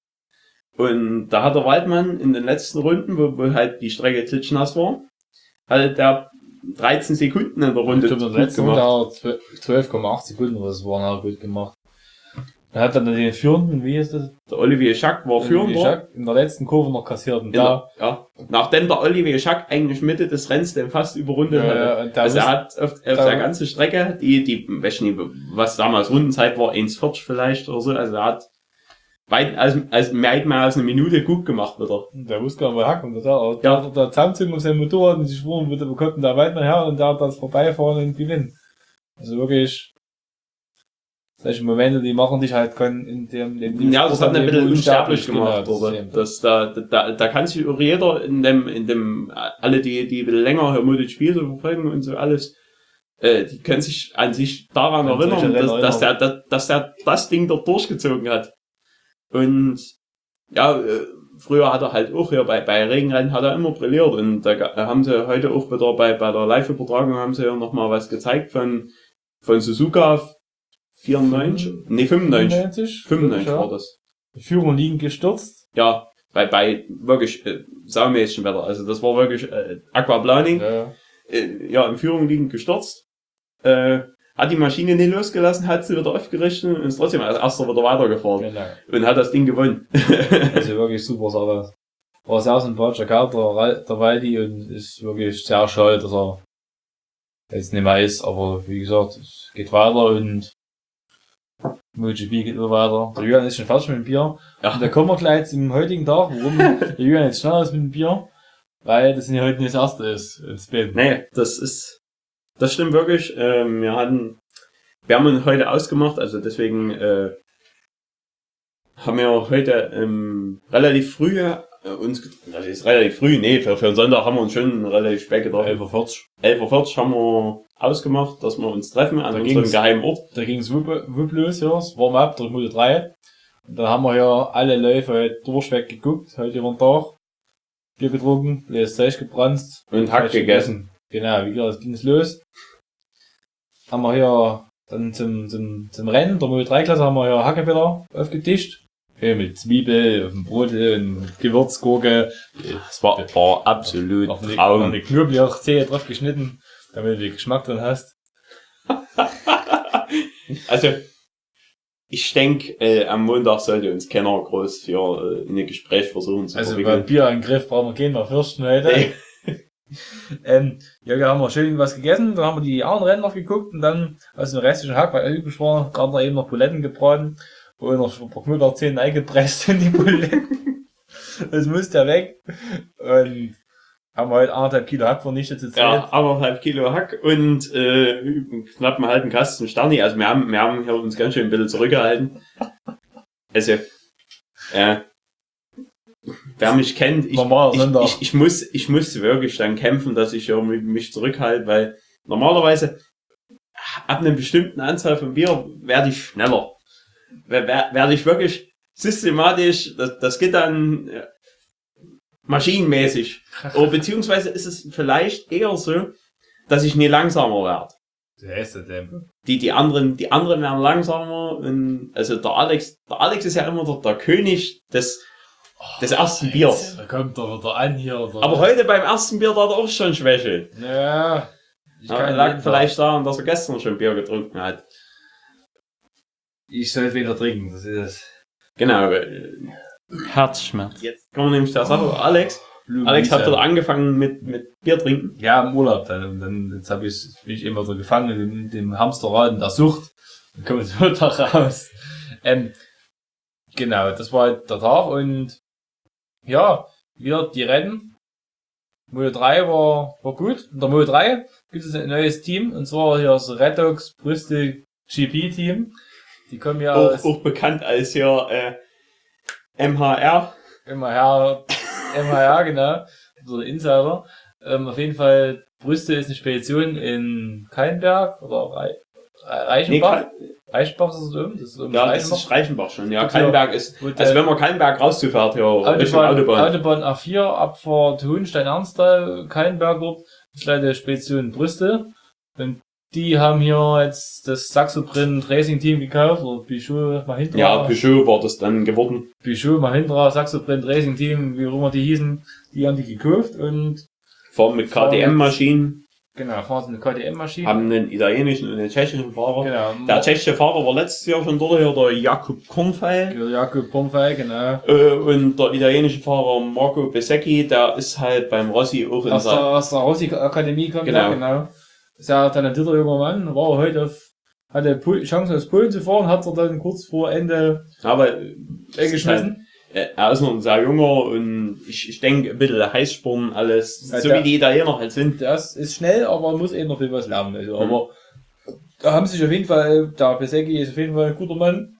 Und da hat der Waldmann in den letzten Runden, wo, wo halt die Strecke klitschnass war, halt der dreizehn Sekunden in der Runde ich glaube, gut gemacht. zwölf Komma acht Sekunden, das war auch gut gemacht. Er hat dann den Führenden, wie ist das? Der Olivier Schack war Führender. In der letzten Kurve noch kassiert. Und da der, ja, nachdem der Olivier Schack eigentlich Mitte des Renns den fast überrundet ja, hatte. Ja, also er hat auf, auf der ganzen Strecke, die, die, weiß nicht, was damals Rundenzeit war, eins vierzig vielleicht oder so, also er hat weit, als, als mehr, mehr als eine Minute gut gemacht wieder. Der wusste gar nicht, wo er herkommt. Der, ja. der, der zusammenzogen auf sein Motorrad und sich schwuren, wo wir konnten da weit mal her und der hat das vorbeifahren und gewinnen. Also wirklich, solche Momente, die machen dich halt in dem, in dem ja, das hat ein bisschen unsterblich gemacht, genau, oder? Das, da, da, da kann sich jeder in dem, in dem, alle, die, die länger Hermotic Spiele verfolgen und so alles, äh, die können sich an sich daran an erinnern, dass, dass der, dass, dass der das Ding dort durchgezogen hat. Und ja, äh, früher hat er halt auch hier bei, bei Regenrennen hat er immer brilliert und da haben sie heute auch wieder bei, bei der Live-Übertragung haben sie ja noch mal was gezeigt von, von Suzuka vierundneunzig, nee, fünfundneunzig, fünfundneunzig war das. Die Führung liegen gestürzt. Ja, bei, bei wirklich äh, saumäßigem Wetter, also das war wirklich äh, Aquaplaning, ja. Äh, ja, in Führung liegend gestürzt, äh, hat die Maschine nicht losgelassen, hat sie wieder aufgerichtet und ist trotzdem als erster wieder weitergefahren. Genau. Und hat das Ding gewonnen. Also wirklich super Sache. War sehr sympathischer Kerl, der, der Waldi, und ist wirklich sehr schade, dass er jetzt nicht mehr ist, aber wie gesagt, es geht weiter und MotoGP geht wieder weiter. Der Julian ist schon fertig mit dem Bier. Ja. Und da kommen wir gleich zum heutigen Tag, warum der Julian jetzt schneller ist mit dem Bier, weil das nicht heute nicht das erste ist ins Bett. Nee, das ist Das stimmt wirklich. Ähm, wir hatten, wir haben uns heute ausgemacht, also deswegen äh, haben wir heute ähm, relativ früh äh, uns, das ist relativ früh, nee, für, für den Sonntag haben wir uns schon relativ spät getroffen. elf Uhr vierzig. elf Uhr vierzig haben wir ausgemacht, dass wir uns treffen an da unserem geheimen Ort. Da ging es wupp los, ja, es war mal ab durch Moto drei. Und dann haben wir ja alle Läufe heute durchweg geguckt, heute über den Tag. Bier getrunken, das Zeug gebrannt. Und Hack gegessen. Genau, wie gesagt, ging es los. Haben wir hier dann zum, zum, zum Rennen der Moto drei Klasse haben wir hier Hackepeter aufgetischt. Okay, mit Zwiebel, auf dem Brot und Gewürzgurke. Das war, war absolut noch eine, Traum. Noch eine Knoblauchzehe drauf geschnitten, damit du den Geschmack drin hast. Also, ich denke, äh, am Montag sollte uns keiner groß für äh, in ein Gespräch versuchen zu Also, verwickeln. bei Bier im Griff brauchen wir keinen mehr fürchten heute. Nee. ähm, ja, da haben wir schön was gegessen, dann haben wir die anderen Rennen noch geguckt und dann aus dem restlichen Hack, weil er übrig war, gerade noch eben noch Buletten gebraten und noch ein paar Knudderzähne eingepresst in die Buletten. Das musste ja weg. Und haben wir heute anderthalb Kilo Hack vernichtet zu zweit. Ja, anderthalb Kilo Hack und äh, knapp einen halben Kasten Sterni. Also wir haben, wir haben hier uns ganz schön ein bisschen zurückgehalten. Also, äh, wer mich kennt, ich, ich, ich, ich, muss, ich muss wirklich dann kämpfen, dass ich hier mich zurückhalte, weil normalerweise ab einer bestimmten Anzahl von Bier werde ich schneller. Werde ich wirklich systematisch, das, das geht dann äh, maschinenmäßig. Oder beziehungsweise ist es vielleicht eher so, dass ich nie langsamer werde. Der ist der Tempo. Die, die anderen, die anderen werden langsamer und, also der Alex, der Alex ist ja immer der, der König des, des ersten oh, Biers. Da kommt er wieder an hier. Oder aber heute beim ersten Bier, da hat er auch schon Schwäche. Ja. Ich ja, kann lag vielleicht daran, dass er gestern schon Bier getrunken hat. Ich soll wieder trinken, das ist es. Genau. Herzschmerz. Jetzt kommen wir nämlich der Sache. Alex, Blue Alex Lisa. hat wieder angefangen mit, mit Bier trinken. Ja, im Urlaub dann. Und dann jetzt hab ich, bin ich immer so gefangen in dem Hamsterrad der Sucht. Dann komme ich so da raus. Ähm, genau, das war halt der Tag und ja, wieder die Rennen. Moto drei war, war gut. In der Moto drei gibt es ein neues Team und zwar hier das Redox Brüste G P Team. Die kommen ja Auch, aus auch bekannt als hier äh, M H R. immer her, M H R, genau, so der Insider. Ähm, auf jeden Fall, Brüste ist eine Spedition in Keinberg oder Re Reichenbach. Nee, Reichenbach ist es um? Das ist um ja, Reichenbach. das ist Reichenbach schon. Ja, Gut, Keinberg ist, also wenn man Keinberg rauszufährt, ja, Richtung Autobahn, Autobahn. Autobahn A vier, Abfahrt Hohenstein-Ernsthal, Keinberg dort. Das ist leider die Spedition Brüste. Und die haben hier jetzt das Saxo-Print Racing Team gekauft, oder Peugeot Mahindra. Ja, Peugeot war das dann geworden. Peugeot Mahindra, Saxo-Print Racing Team, wie auch immer die hießen, die haben die gekauft und Fahren mit K T M-Maschinen. genau, fahren sie eine K T M-Maschine. Haben einen italienischen und einen tschechischen Fahrer. Genau. Der tschechische Fahrer war letztes Jahr schon dort, hier der Jakub Kornfeil. Jakub Pomfei, genau. Äh, und der italienische Fahrer Marco Besecchi, der ist halt beim Rossi auch in Aus der, aus der Rossi-Akademie kommt Genau. er, genau. Sehr talentierter junger Mann, war heute auf, hatte Pol- Chance aus Polen zu fahren, hat er dann kurz vor Ende Aber weggeschmissen. Halt, er ist noch ein sehr junger und ich, ich denke ein bisschen Heißsporn alles, Ja, so der- wie die Italiener halt sind. Das ist schnell, aber muss eben noch viel was lernen. Also, Mhm. aber da haben sich auf jeden Fall, der Besecki ist auf jeden Fall ein guter Mann.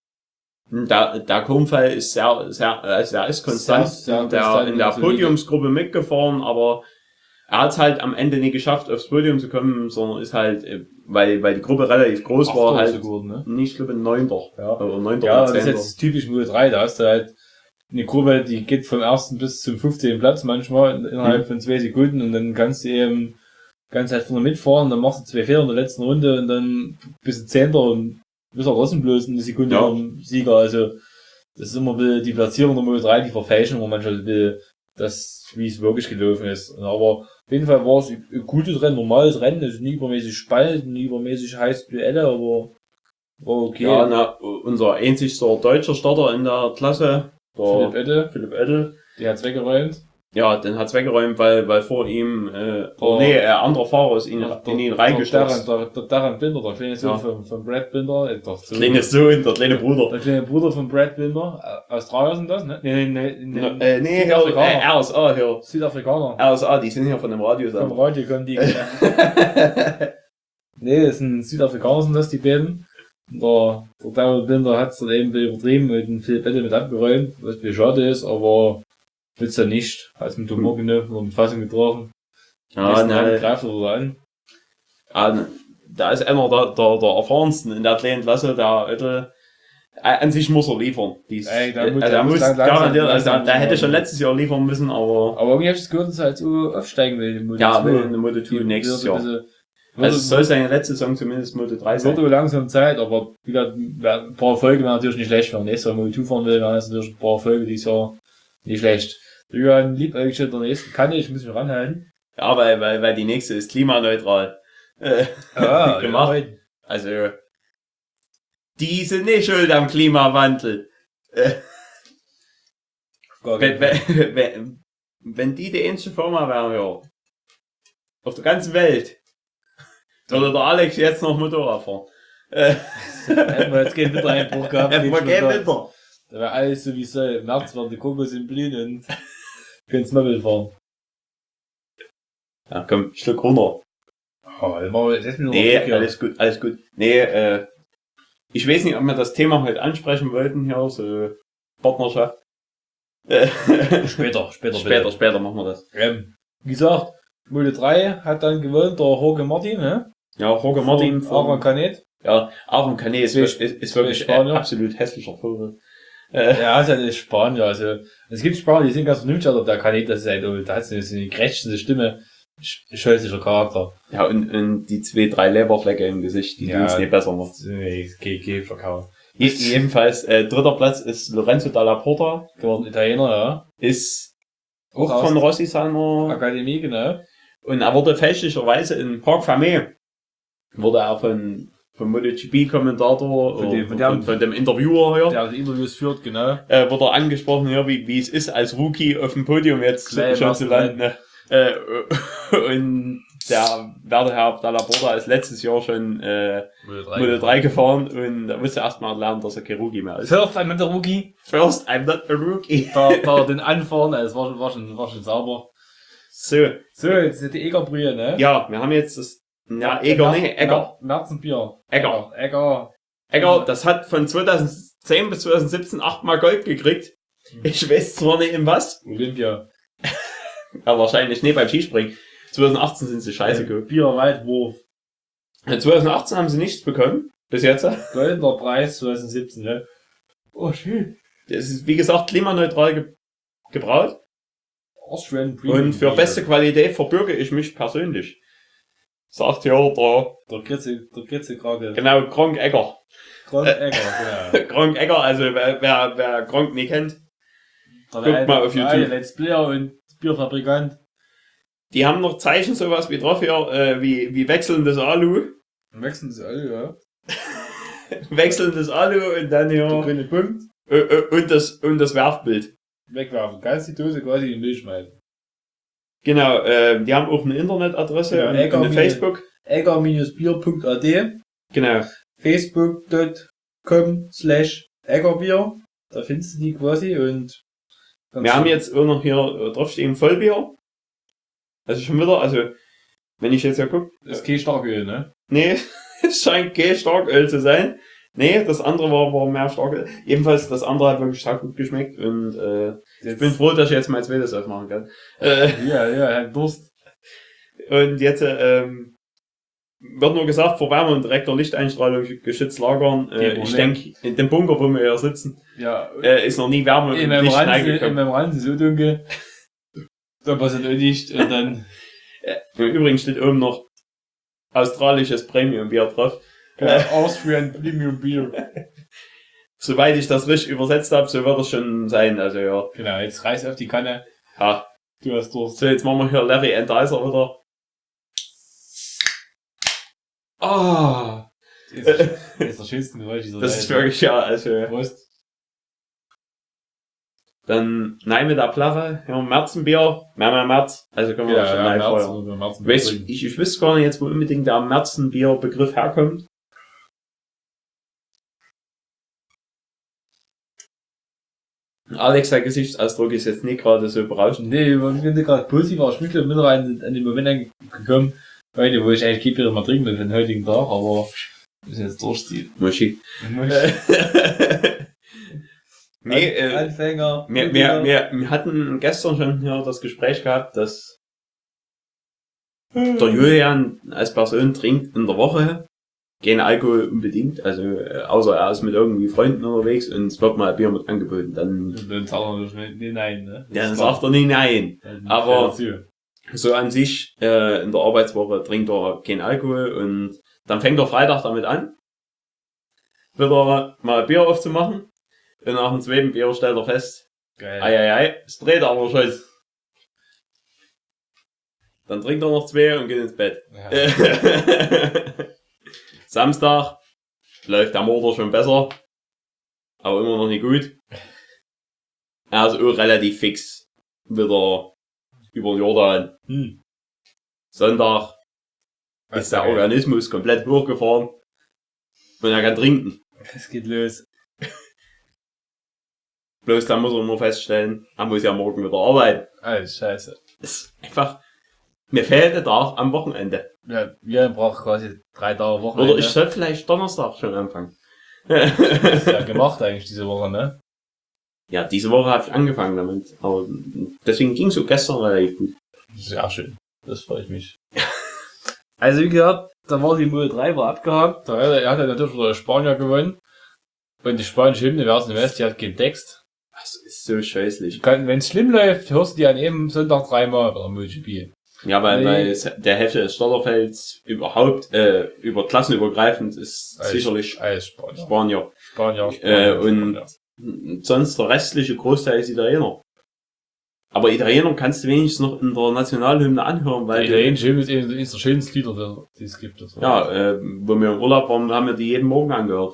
Der, der Kornfeil ist sehr, sehr, also er ist konstant, Sehr, sehr in der, konstant, in der solide. Podiumsgruppe mitgefahren, aber er hat es halt am Ende nie geschafft, aufs Podium zu kommen, sondern ist halt, äh, weil, weil die Gruppe relativ groß war, Achter halt so gut, ne? nicht, ich glaube, Neunter. Ja. Oder Neunter Ja, oder das ist Zehnter. jetzt typisch Moto drei, da hast du halt eine Gruppe, die geht vom ersten bis zum fünfzehnten Platz manchmal in- innerhalb Mhm. von zwei Sekunden und dann kannst du eben ganz halt vorne mitfahren, dann machst du zwei Fehler in der letzten Runde und dann bist du Zehnter und bist auch trotzdem bloß eine Sekunde Ja. vom Sieger. Also das ist immer ein bisschen die Platzierung der Moto drei, die verfälschen immer manchmal ein bisschen das, wie es wirklich gelaufen ist. Aber auf jeden Fall war es ein gutes Rennen, normales Rennen, es ist nie übermäßig spannend, nie übermäßig heiß Duelle, aber war okay. Ja, na, unser einzigster deutscher Starter in der Klasse, der Philipp Edde, Philipp Edel, der hat's weggeräumt. ja, den hat's weggeräumt, weil, weil vor ihm, äh, Oh. oh, nee, ein anderer Fahrer ist ihn, in ihn reingestürzt. Der, der, der Darren Binder, der kleine Sohn Ja. von, von Brad Binder, äh, der, Sohn, Kleiner Sohn, der kleine Bruder. der kleine Bruder von Brad Binder, äh, Australier sind das, ne? Nee, nee, nee, No, nee, äh, nee, hier, Südafrikaner. äh, R S A hier. Südafrikaner. R S A, die sind hier von dem Radio. Vom Radio kommen die. Nee, das sind Südafrikaner, sind das, die beiden. Der, der Darren Binder hat's dann eben übertrieben und den Philipp Edde mit abgeräumt, was mir schade ist, aber willst du nicht. Hat's mit Humor genommen oder mit Fassung getroffen. Ja, Nächsten ne, Rennen greift er wieder an. ah, da ist einer der, der, der erfahrensten in der kleinen Klasse, der Edel. Äh, An sich muss er liefern. Dies, Ey, da äh, muss- also da er muss muss lang- langsam- garantiert, also langsam- der, der hätte schon letztes Jahr liefern müssen, aber Aber irgendwie hab ich das gehört, dass er halt so aufsteigen will. in Moto ja, zwei. will eine Moto zwei Die nächstes wird Jahr. ein bisschen- Also es soll wird- seine letzte Saison zumindest Moto drei Es wird sein. wohl langsam Zeit, aber wie gesagt, ein paar Erfolge wären natürlich nicht schlecht. Wenn er nächstes Jahr Moto zwei fahren will, wären das natürlich ein paar Erfolge dieses Jahr nicht schlecht. Der Johann liebt eigentlich schon der nächsten Kanne, ich muss mich ranhalten. Ja, weil, weil, weil die nächste ist klimaneutral. Äh, Ja, gemacht. Also, die sind nicht schuld am Klimawandel. Äh, wenn, wenn, wenn, wenn die die einzige Firma wären, ja. auf der ganzen Welt, würde der Alex jetzt noch Motorrad fahren. Äh, Hätten wir jetzt keinen Wintereinbruch gehabt. Hätten wir keinen Winter. Da wäre alles so wie es soll. Im März werden die Kokos in Blühen und können Snobbel fahren. Ja, komm, Schluck runter. Oh, dann machen wir jetzt noch Nee, Rück, ja. alles gut, alles gut. Nee, äh, ich weiß nicht, ob wir das Thema heute ansprechen wollten hier, so Partnerschaft. Äh, Später, später, später, später machen wir das. Ähm, wie gesagt, Mode drei hat dann gewonnen, der Jorge Martin, ne? Ja, Jorge Martin von Aaron Canet. Ja, Aaron Canet ist, Zwei- ist, ist wirklich zwei Spanier. ein absolut hässlicher Vogel. Äh, Ja, ist halt ein Spanier, also, es gibt Spanier, die sind ganz vernünftig, aber der Canet, das ist halt, oh, da hat so eine krächzende Stimme, sch- scheußlicher Charakter. ja, und, und die zwei, drei Leberflecke im Gesicht, die Ja. uns nicht besser macht. Nee, G G verkaufen. Jedenfalls, äh, dritter Platz ist Lorenzo Dalla Porta, Geworden Italiener, ja. ist Auch auch aus von Rossi seiner, Akademie, genau. und er wurde fälschlicherweise in Parc Fermé, wurde er von, vom MotoGP-Kommentator, Von oder dem- von von, dem- von dem Interviewer hier, Der die Interviews führt, genau. äh, wurde er angesprochen, ja, wie, wie es ist, als Rookie auf dem Podium jetzt Gleich schon im zu ersten landen. Ne? Äh, und der werte Herr Dalla Porta ist letztes Jahr schon äh, Moto drei gefahren und da musste erstmal lernen, dass er kein Rookie mehr ist. First I'm not a Rookie. First, I'm not a rookie. Da, da den Anfahren, es war schon, war schon, war schon sauber. So, So, jetzt ist die Egerbrühe, ne? ja, wir haben jetzt das, ja, Eger, nee, Egger. Märzenbier. Egger. Egger. Egger, das hat von zweitausendzehn bis zweitausendsiebzehn achtmal Gold gekriegt. Ich weiß zwar nicht in was, Olympia. aber wahrscheinlich nicht beim Skispringen. zweitausendachtzehn sind sie scheiße geholt. Bier, Weitwurf. zweitausendachtzehn haben sie nichts bekommen, bis jetzt. Goldener Preis zwanzig siebzehn, ne? Oh, schön. Das ist, wie gesagt, klimaneutral ge gebraut. Austrian Premium. Und für Bier. beste Qualität verbürge ich mich persönlich. Sagt ja der, Der Kritze, der Kritzekrake. genau, Gronk Egger. Gronk Egger, genau. Gronk Egger, also wer, wer, wer Gronk nicht kennt, Der Guckt mal auf YouTube. alte Let's Player und Bierfabrikant. die haben noch Zeichen sowas wie drauf hier, äh, wie, wie wechselndes Alu. Wechseln sie alle, ja. Wechselndes Alu und dann Der hier, grüne Punkt. äh, äh, und das, und das Werfbild. Wegwerfen. Ganz die Dose quasi in den Müll schmeißen. Genau, äh, die haben auch eine Internetadresse Ja, und, Egger und eine minus- Facebook. egger Bier punkt a d. Genau. facebook punkt com slash eggerbier. Da findest du die quasi und Wir haben jetzt auch noch hier äh, draufstehen Vollbier. Also schon wieder, also, wenn ich jetzt ja gucke, das ist kein Starköl, ne? nee, es scheint kein Starköl zu sein. Nee, das andere war, war mehr Starköl. Jedenfalls, das andere hat wirklich stark gut geschmeckt und äh, ich bin froh, dass ich jetzt mein zweites aufmachen kann. Äh, Ja, ja, hat Durst. und jetzt ähm, wird nur gesagt, vor Wärme und direkter Lichteinstrahlung geschützt lagern. Kein Äh, ich Problem. denke, in dem Bunker, wo wir hier sitzen, Ja, äh, ist noch nie Wärme in und meinem Licht Rand, in reingekommen. meinem Rand ist so dunkel. Da passiert auch nicht und dann Im Übrigen steht oben noch australisches Premium-Bier drauf. äh, Austrian Premium Beer. Soweit ich das richtig übersetzt habe, so wird es schon sein. Also ja. Genau, jetzt reiß auf die Kanne. ja. Du hast Durst. So, jetzt machen wir hier Larry and Dicer wieder. Ah, Das ist, das ist der schönste Geräusch dieser das ist Welt. wirklich, ja, also. Prost. Dann nein mit der Plaffe, hier Märzenbier, mehr mehr März, also können wir Ja, das schon ja, live März, feuern. oder März Ich, weiß, trinken. ich, ich wüsste gar nicht jetzt, wo unbedingt der Märzenbier-Begriff herkommt. Alex, sein Gesichtsausdruck ist jetzt nicht gerade so berauschend. Nee, ich bin gerade positiv, aber ich bin gerade mittlerweile an, an den Moment gekommen, heute, wo ich eigentlich kein Bier mehr trinken will für den heutigen Tag, aber muss jetzt durchziehen. Muschi. nee, äh, Anfänger. wir, wir, wir, wir hatten gestern schon hier das Gespräch gehabt, dass der Julian als Person trinkt in der Woche kein Alkohol unbedingt, also äh, außer er ist mit irgendwie Freunden unterwegs und es wird mal Bier mit angeboten, dann, Dann sagt er nicht, nee, nein, ne? ja, dann sagt er nie nein. Dann aber- fällt er zu. So an sich, äh, in der Arbeitswoche trinkt er kein Alkohol und dann fängt er Freitag damit an, wieder mal Bier aufzumachen und nach dem zweiten Bier stellt er fest, Geil. ei, ei, ei, es dreht aber schon. Dann trinkt er noch zwei und geht ins Bett. Ja. Samstag läuft der Motor schon besser, aber immer noch nicht gut. Er ist auch relativ fix wieder über den Jordan. Hm. Sonntag ist der Organismus komplett hochgefahren und er kann trinken. Es geht los. Bloß dann muss er nur feststellen, er muss ja morgen wieder arbeiten. Alles scheiße. Das ist einfach, mir fehlt der Tag am Wochenende. Ja, wir brauchen quasi drei Tage Wochenende. Oder ich sollte vielleicht Donnerstag schon anfangen. Das ist ja gemacht eigentlich diese Woche, ne? Ja, diese Woche habe ich angefangen damit. Aber deswegen ging es so gestern relativ gut. Sehr schön. Das freut mich. Also wie gesagt, da war die Model drei war abgehakt. Da hat er, er hat ja natürlich wieder Spanier gewonnen. Und die spanische Hymne, wer es nicht weiß, die hat keinen Text. Das ist so scheußlich. Wenn es schlimm läuft, hörst du die an jedem Sonntag dreimal bei der MotoGP. Ja, weil, Nee. weil es- der Hälfte des Starterfelds überhaupt äh, über klassenübergreifend ist Alles- sicherlich Alles Spanier. Spanier. Spanier, Spanier, Äh, und- Spanier. Sonst der restliche Großteil ist Italiener. Aber Italiener kannst du wenigstens noch in der Nationalhymne anhören, weil Die italienische Hymne ist eben eines der schönsten Lieder, die es gibt. Das war- ja, äh, wo wir im Urlaub waren, haben wir die jeden Morgen angehört.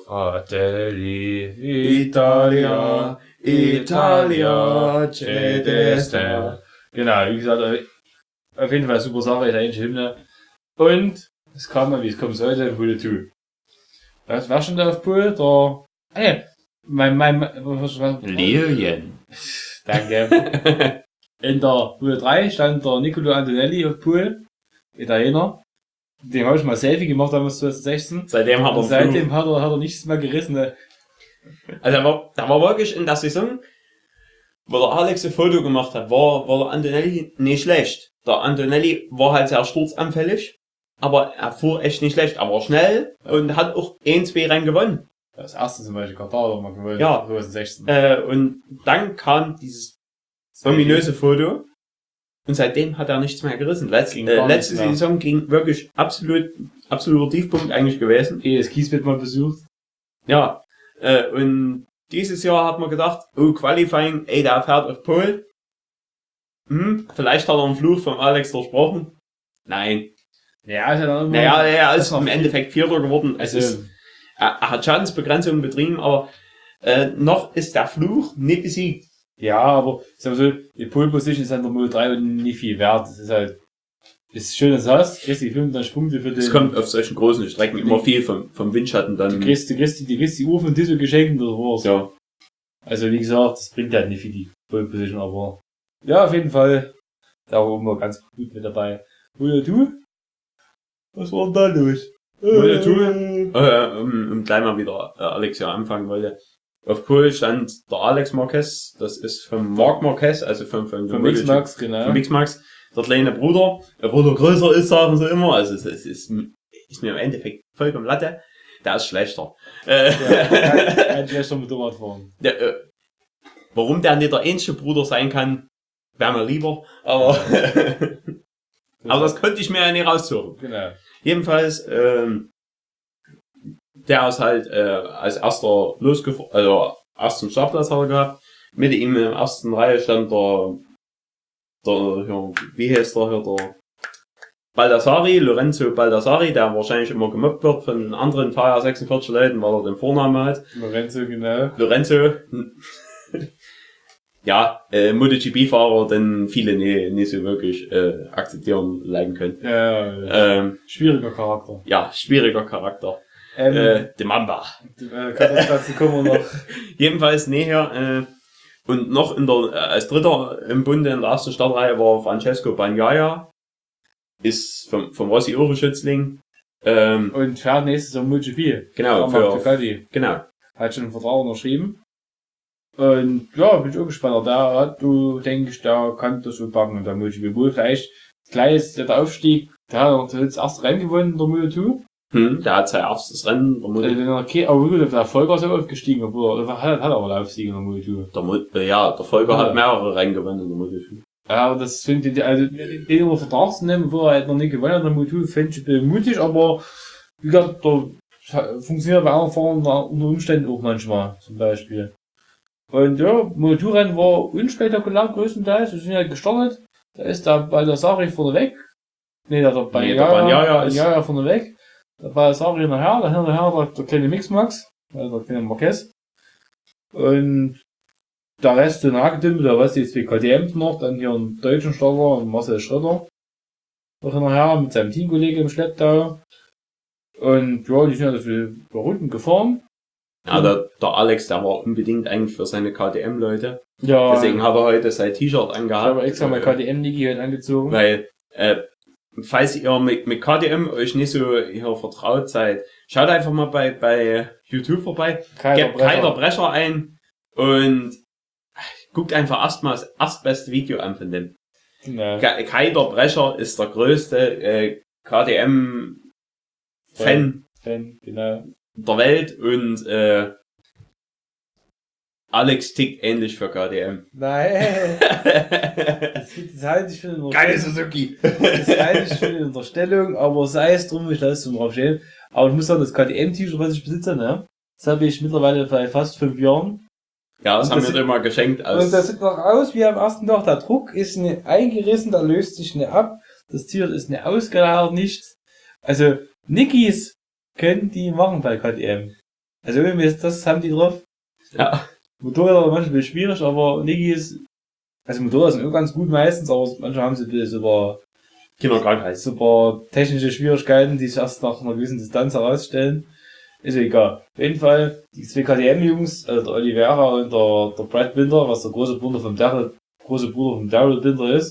Fratelli Italia, Italia, c'è destra. Genau, wie gesagt, auf jeden Fall super Sache, italienische Hymne. Und es kam mal, wie es kommen sollte, Pulle zwei. Das war schon da auf Pull, der, ey, mein, mein, was, was, Lilien. Danke. In der Pulle drei stand der Niccolo Antonelli auf Pull, Italiener. Dem habe ich mal ein Selfie gemacht, damals zwanzig sechzehn. Seitdem hat er Und einen seitdem Fluch. hat er, hat er nichts mehr gerissen. Ne? Also da war, da war wirklich in der Saison, wo der Alex ein Foto gemacht hat, war, war der Antonelli nicht schlecht. Der Antonelli war halt sehr sturzanfällig, aber er fuhr echt nicht schlecht. Er war schnell und hat auch ein, zwei Rennen gewonnen. Das erste zum Beispiel Katar hat er mal gewonnen. Ja. zwanzig sechzehn. Äh, und dann kam dieses ominöse Foto und seitdem hat er nichts mehr gerissen. Letz, Ging äh, gar letzte nichts mehr. Saison ging wirklich absolut, absoluter Tiefpunkt eigentlich gewesen. Ehe das Kiesbett mal besucht. Ja, äh, und dieses Jahr hat man gedacht, oh, Qualifying, ey, der fährt auf Pole. Hm, vielleicht hat er einen Fluch vom Alex durchbrochen. Nein. Ja, ist ja dann immer. Naja, er das ist noch im viel- Endeffekt Vierter geworden. Es ist, Also, er, er hat Schadensbegrenzungen betrieben, aber äh, noch ist der Fluch nicht besiegt. ja, aber ich sag mal so, die Pole Position ist an der Model drei nicht viel wert. Das ist halt, ist schön, dass du hast. Kriegst die fünfunddreißig Punkte für den. Es kommt auf solchen großen Strecken immer viel vom, vom Windschatten Du dann. kriegst, du kriegst, die- du kriegst die Uhr von Tissot geschenkt oder was. Ja. Also, wie gesagt, das bringt halt nicht viel die Pole Position, aber. Ja, auf jeden Fall. Da war immer ganz gut mit dabei. Oder du? Was war denn da los? Oder du? Äh, Äh, um, um gleich mal wieder äh, Alex ja anfangen wollte. Auf Pole stand der Alex Marquez, das ist vom Marc Marquez, also vom, vom, Von Mixmax, genau. Von Mixmax, der kleine Bruder, obwohl er größer ist, sagen sie immer, also es, es ist, ist mir im Endeffekt vollkommen Latte, der ist schlechter. Äh, Ja, ein schlechter Motorrad fahren. der, äh, warum der nicht der einzige Bruder sein kann, wäre mir lieber, aber, aber das konnte ich mir ja nicht raushören. Genau. Jedenfalls, ähm, der ist halt äh, als erster losgefahren, also erst zum Startplatz hat er gehabt. Mit ihm in der ersten Reihe stand der, der ja, wie heißt der hier, der Baldassari, Lorenzo Baldassari, der wahrscheinlich immer gemobbt wird von anderen Fahrer sechsundvierzig Leuten, weil er den Vornamen hat. Lorenzo, genau. Lorenzo, ja, äh, MotoGP-Fahrer, den viele nicht, nicht so wirklich äh, akzeptieren, leiden können. Ja, ja. Ähm, Schwieriger Charakter. ja, schwieriger Charakter. Ähm, Äh, de Mamba. äh, dazu kommen wir noch. Jedenfalls näher, äh, und noch in der, äh, als Dritter im Bunde in der ersten Startreihe war Francesco Bagnaia, ist vom, vom Rossi Ohrenschützling, ähm, Und fährt nächstes Jahr MotoGP. genau, Für für, Ducati. genau, Hat schon einen Vertrag unterschrieben. Und ja, bin ich auch gespannt. Der hat, du denkst, der kann das so packen. Und der MotoGP wohl vielleicht, gleich ist der Aufstieg, der hat noch das erste Rennen gewonnen in der Moto zwei. hm, der hat sein erstes Rennen, der, Mo Also, wenn er okay, aber gut, der Volker ist ja aufgestiegen, obwohl er hat, hat aber einen Aufstieg in der Moto zwei. der, Mo äh, ja, der Volker Ja. hat mehrere Rennen gewonnen in der MotoGP. Ja, aber das finde ich, also, den über Vertrag zu nehmen, wo er halt noch nicht gewonnen hat in der Moto zwei, finde ich ein bisschen mutig, aber, wie gesagt, der funktioniert bei anderen Fahrern unter unter Umständen auch manchmal, zum Beispiel. Und ja, Motorrennen war unspektakulär größtenteils, wir sind halt gestartet, da ist der Baldassari vorne weg, nee, der, der Nee, der Bagnaia ist- Bagnaia vorne weg, der Baldassari hinterher, der hinterher der, der kleine Mixmax, also der kleine Marquez, und der Rest in Hagedümpel, da weiß ich jetzt wie K T M noch, dann hier einen deutschen Starter und Marcel Schröder. noch hinterher mit seinem Teamkollege im Schlepptau. Und ja, die sind also über Runden gefahren. Ja, der, der Alex, der war unbedingt eigentlich für seine K T M-Leute. Ja. Deswegen hat er heute sein T-Shirt Ich angehabt. habe extra mein K T M-Niki heute angezogen. Weil, äh, falls ihr mit, mit K T M euch nicht so hier vertraut seid, schaut einfach mal bei, bei YouTube vorbei, gebt Kaider Brecher ein und guckt einfach erstmal das erstbeste Video an von dem. Ja. Kaider Brecher ist der größte äh, K T M-Fan Fan, genau. der Welt und äh, Alex tickt ähnlich für K T M. Nein. Das, das halte ich für eine Geile Suzuki. Das halte ich für eine Unterstellung, aber sei es drum, ich lasse es zum Aufstehen. Aber ich muss sagen, das K T M-T-Shirt, was ich besitze, ne? Das habe ich mittlerweile bei fast fünf Jahren. Ja, das und haben das wir dir mal geschenkt. Aus und das sieht noch aus wie am ersten Tag. Der Druck ist nicht eingerissen, da löst sich nicht ab. Das T-Shirt ist nicht ausgelagert, nichts. Also, Nikis können die machen bei K T M. Also, irgendwie ist das haben die drauf. Ja. Motorräder manchmal schwierig, aber Nikis, also Motorräder sind auch ganz gut meistens, aber manchmal haben sie ein bisschen super, Kinderkrankheit. super technische Schwierigkeiten, die sich erst nach einer gewissen Distanz herausstellen. Ist ja egal. Auf jeden Fall, die zwei K T M-Jungs, also der Oliveira und der, der Brad Binder, was der große Bruder vom Daryl, große Bruder vom Daryl Binder ist,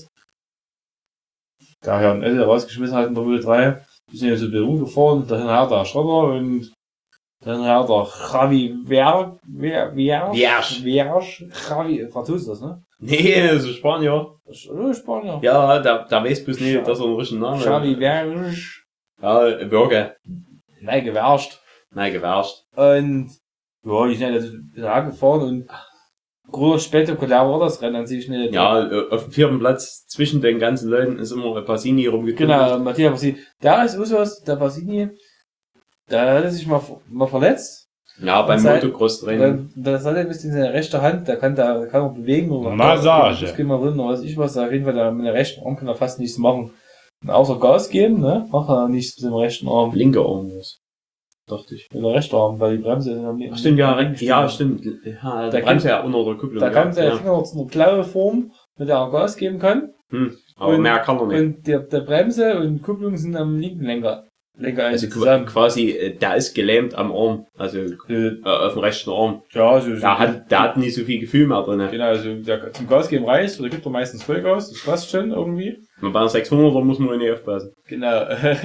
der ja ein L rausgeschmissen hat in der W drei, die sind jetzt so ein bisschen rumgefahren, dahin her der Schrotter und dann hat der Javi Ver, Ver, Viersch, Viersch, Javi, Franzose das, ne? Nee, das ist Spanier. Das ist äh, Spanier. Ja, der, der weiß bloß nicht, dass er einen richtigen Namen hat. Javi Viersch. Ja, Bürger. Nein, gewärscht. Nein, gewärscht. Und, ja, die sind also hergefahren und groß spektakulär war das Rennen an sich nicht. Ja, auf dem vierten Platz zwischen den ganzen Leuten ist immer Passini rumgekommen. Genau, Mattia Passini. Da ist Usos, der Passini, der hat sich mal, mal verletzt. Ja, beim seit- Motocross-Training. Das hat er ein bisschen seine rechte Hand, der kann da, kann auch bewegen. Oder Massage. Das geht mal drin, oder was ich was, auf jeden Fall, da mit der rechten Arm kann er fast nichts machen. Und außer Gas geben, ne, macht er nichts mit dem rechten Arm. Linker Arm ist. Dachte ich. Mit der rechten Arm, weil die Bremse ist am Ach, stimmt, ja, recht, ja, stimmt. Ja, der Bremse ja unter der Kupplung. Da ja, kann der ja. Finger zu einer blaue Form, mit der er Gas geben kann. Hm, aber Und- mehr kann er nicht. Und der, der Bremse und Kupplung sind am linken Lenker. Lenker Also also qu- zusammen. quasi, äh, der ist gelähmt am Arm, also Äh, äh, auf dem rechten Arm. Ja, so, so. Der hat, der hat nicht so viel Gefühl mehr drin. Genau, also der, zum Gas geben reicht, oder gibt er meistens Vollgas, das passt schon irgendwie. Und bei einer sechshunderter muss man nicht aufpassen. Genau.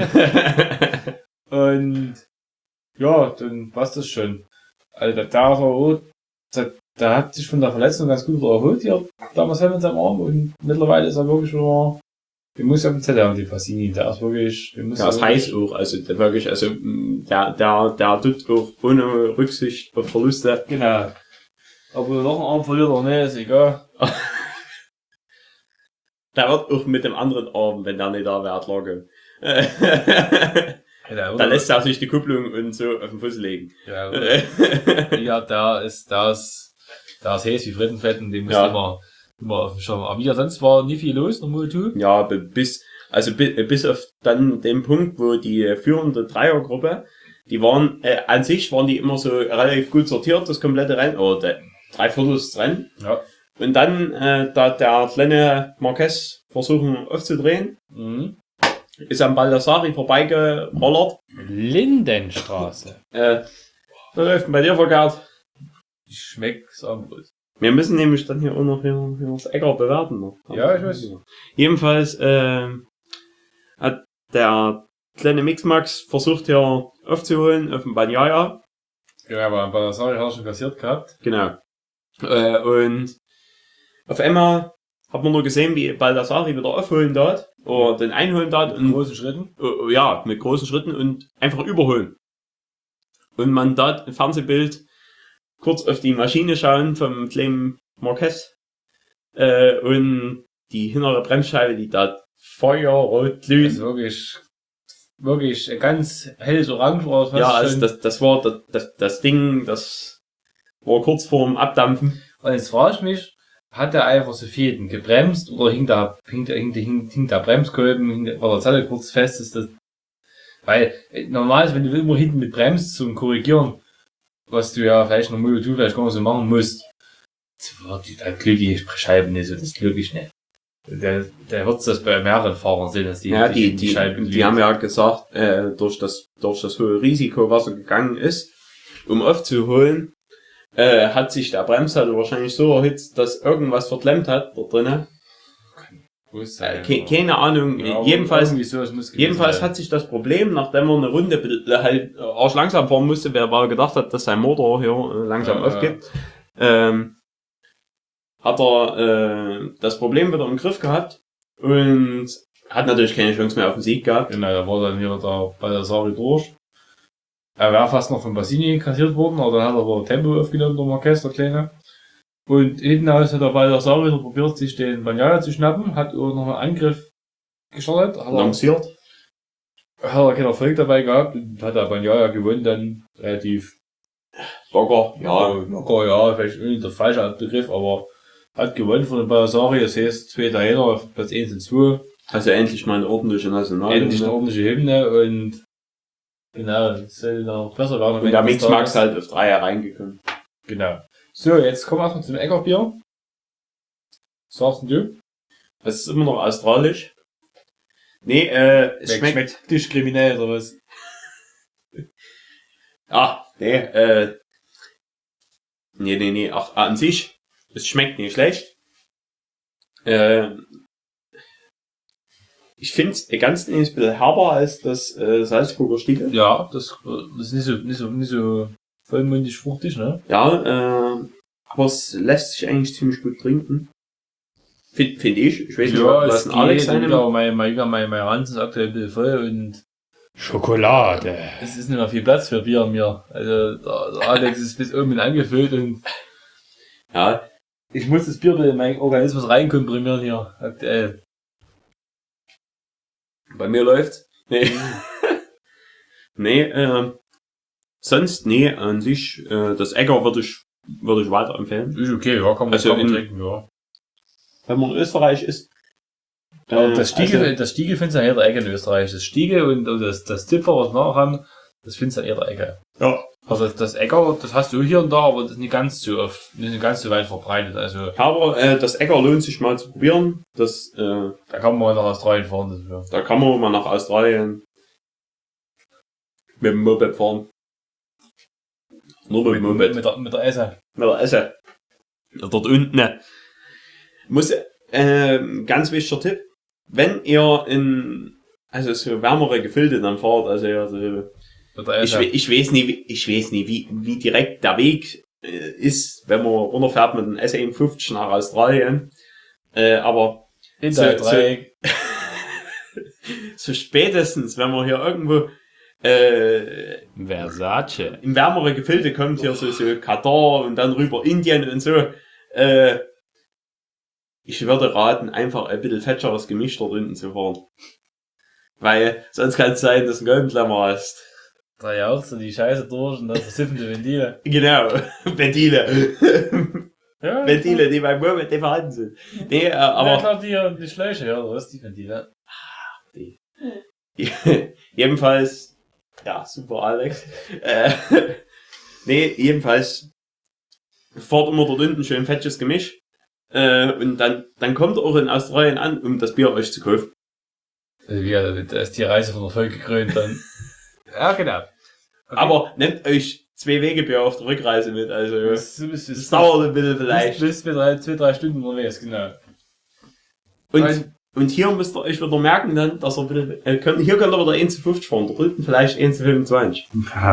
Und ja, dann passt das schon. Also da, da, so, da, da hat sich von der Verletzung ganz gut wieder erholt, hier damals mit seinem Arm, und mittlerweile ist er wirklich wieder, wir müssen auf dem Zettel haben, die Fassini, der ist wirklich, wir müssen Ja, das heißt auch, also der wirklich, also mh, der, der, der tut auch ohne Rücksicht auf Verluste. Genau. Ob er noch einen Arm verliert oder nicht, ist egal. Der wird auch mit dem anderen Arm, wenn der nicht da wäre, lagen. Genau, Da lässt er sich die Kupplung und so auf den Fuß legen. ja, ja, da ist, da ist, da ist heiß wie Frittenfett, und dem muss Ja. immer, immer auf dem Schirm. Aber wie sonst war nie viel los, normal tu. Ja, bi- bis, also bi- bis auf dann den Punkt, wo die führende Dreiergruppe, die waren, äh, an sich waren die immer so relativ gut sortiert, das komplette Rennen, oder der, drei Viertel des Rennen. Ja. Und dann, äh, da der kleine Marquez versuchen aufzudrehen, Mhm. ist am Baldassari vorbeigerollert. Lindenstraße. Äh, was läuft denn bei dir verkehrt? Ich schmeck's Armbrust. Wir müssen nämlich dann hier auch noch hier, hier das Äcker bewerten. Noch. Ja, ich weiß. Jedenfalls äh, hat der kleine Mixmax versucht hier aufzuholen auf dem Banyaya. Ja, aber bei der Sache hat er schon kassiert gehabt. Genau. Äh, und auf einmal hat man nur gesehen, wie Baldassari wieder aufholen dort, oder den einholen dort In und großen Schritten. äh, ja, mit großen Schritten und einfach überholen. Und man dort im Fernsehbild kurz auf die Maschine schauen vom kleinen Marquez äh, und die hintere Bremsscheibe, die da feuerrot Das glüht. ist wirklich, wirklich ein ganz helles Orange war das. Ja, also das, das war das, das, das Ding, das war kurz vorm Abdampfen. Und jetzt frage ich mich, hat er einfach so Fäden gebremst, oder hing da, hing, da- hing, hing, hing da Bremskolben, hing der, war der Zettel kurz fest, ist das, weil, äh, normal ist, wenn du immer hinten mit bremst zum Korrigieren, was du ja vielleicht noch mal du vielleicht gar nicht so machen musst, das war die, da glüht die Scheibe nicht so, das glüht ich nicht. Der, der wird das bei mehreren Fahrern sehen, dass die, Ja, die, die, die, Scheiben die haben ja gesagt, äh, durch das, durch das hohe Risiko, was er gegangen ist, um aufzuholen, äh, hat sich der Bremssattel wahrscheinlich so erhitzt, dass irgendwas verklemmt hat dort drinnen. Äh, ke keine Ahnung, Ja, jedenfalls, so, es muss jedenfalls sein. hat sich das Problem, nachdem er eine Runde halt arsch langsam fahren musste, wer mal gedacht hat, dass sein Motor hier äh, langsam Ja, aufgibt, ähm, hat er äh, das Problem wieder im Griff gehabt und hat natürlich keine Chance mehr auf den Sieg gehabt. Genau, da war dann hier der Baldassari durch. Er wäre fast noch von Bassini kassiert worden, aber dann hat er aber Tempo aufgenommen, der Marquez, der Kleine. Und hinten aus hat der Baldassari wieder probiert, sich den Bagnaia zu schnappen, hat auch noch einen Angriff gestartet, hat er, Lanciert. hat er keinen Erfolg dabei gehabt und hat der Bagnaia gewonnen, dann relativ Locker, ja. locker, ja, vielleicht nicht der falsche Begriff, aber hat gewonnen von dem Baldassari, das heißt, zwei Italiener auf Platz eins und zwei. Also endlich mal eine ordentliche National. Endlich eine ordentliche Hymne und genau, es soll noch besser werden. Und der Mix Max halt auf drei reingekommen. Genau. So, jetzt kommen wir erstmal zum Eckerbier. Was sagst du? Das ist immer noch australisch. Nee, äh, es schmeckt, schmeckt dich kriminell oder was? ah, nee, äh, nee, nee, nee, ach, an sich, es schmeckt nicht schlecht. Äh, ich find's ganz ein bisschen herber als das äh, Salzburger Stiegel. Ja, das, das ist nicht so, nicht so, nicht so vollmundig fruchtig, ne? Ja, äh, aber es lässt sich eigentlich ziemlich gut trinken. Finde find ich. Ich weiß nicht, Ja, was es ein Alex geht, sein aber mein, mein, mein, mein Ranzen ist aktuell ein bisschen voll und Schokolade. es ist nicht mehr viel Platz für Bier an mir. Also, der, der Alex ist bis oben angefüllt und Ja, ich muss das Bier in meinen Organismus reinkomprimieren hier, aktuell. bei mir läuft's. Nee. nee, äh, sonst, nee, an sich, äh, das Egger würde ich, würde ich weiterempfehlen. Ist okay, ja, kann man, Also kann man in- trinken, ja. Wenn man in Österreich ist. Aber äh, das Stiegel, also, das Stiegel findest du ja eher der Ecke in Österreich. Das Stiegel und das, das Zipfer, was wir noch haben, das findest du ja eher der Ecke. ja, Also das, das Egger, das hast du hier und da, aber das ist nicht ganz so oft, nicht ganz so weit verbreitet. Also aber äh, das Egger lohnt sich mal zu probieren. Das, äh, da kann man mal nach Australien fahren. Das wäre. da kann man mal nach Australien mit dem Moped fahren. Nur mit dem Mit, Moped. mit, der, mit der Esse. Mit der Esse. Dort unten. ne. Muss, äh, ganz wichtiger Tipp. Wenn ihr in, also so wärmere Gefilde dann fahrt, also, also Mit der ich, Esse. we- ich weiß nicht, wie- ich weiß nicht, wie, wie direkt der Weg äh, ist, wenn man runterfährt mit dem S einundfünfzig nach Australien. Äh, aber Hinter so- Dreieck. so spätestens, wenn man hier irgendwo äh, Versace. in wärmere Gefilde kommt, hier so, so Katar und dann rüber Indien und so, äh, ich würde raten, einfach ein bisschen fetscheres Gemisch dort unten zu fahren. Weil sonst kann es sein, dass du einen Goldenklemmer hast. Da jauchst du die Scheiße durch und dann versiffen die Ventile. Genau, Ventile. Ja, Ventile, die beim Moment nicht vorhanden sind. Nee, äh, Aber aber ich glaube, die, die Schläuche, ja, oder was, die Ventile? jedenfalls, ja, super Alex. Äh, nee, jedenfalls fahrt immer dort unten schön fettes Gemisch. Äh, und dann, dann kommt ihr auch in Australien an, um das Bier euch zu kaufen. Also, ja, da ist die Reise von Erfolg gekrönt dann. Ja, genau. Okay. Aber nehmt euch zwei Wegebier auf der Rückreise mit, also das, das, das, das dauert ein bisschen vielleicht. Bis, bis wir drei, zwei, drei Stunden unterwegs, genau. Und, und hier müsst ihr euch wieder merken dann, dass ihr ein bisschen, äh, könnt, hier könnt ihr wieder eins zu fünfzig fahren, dort unten vielleicht eins zu fünfundzwanzig.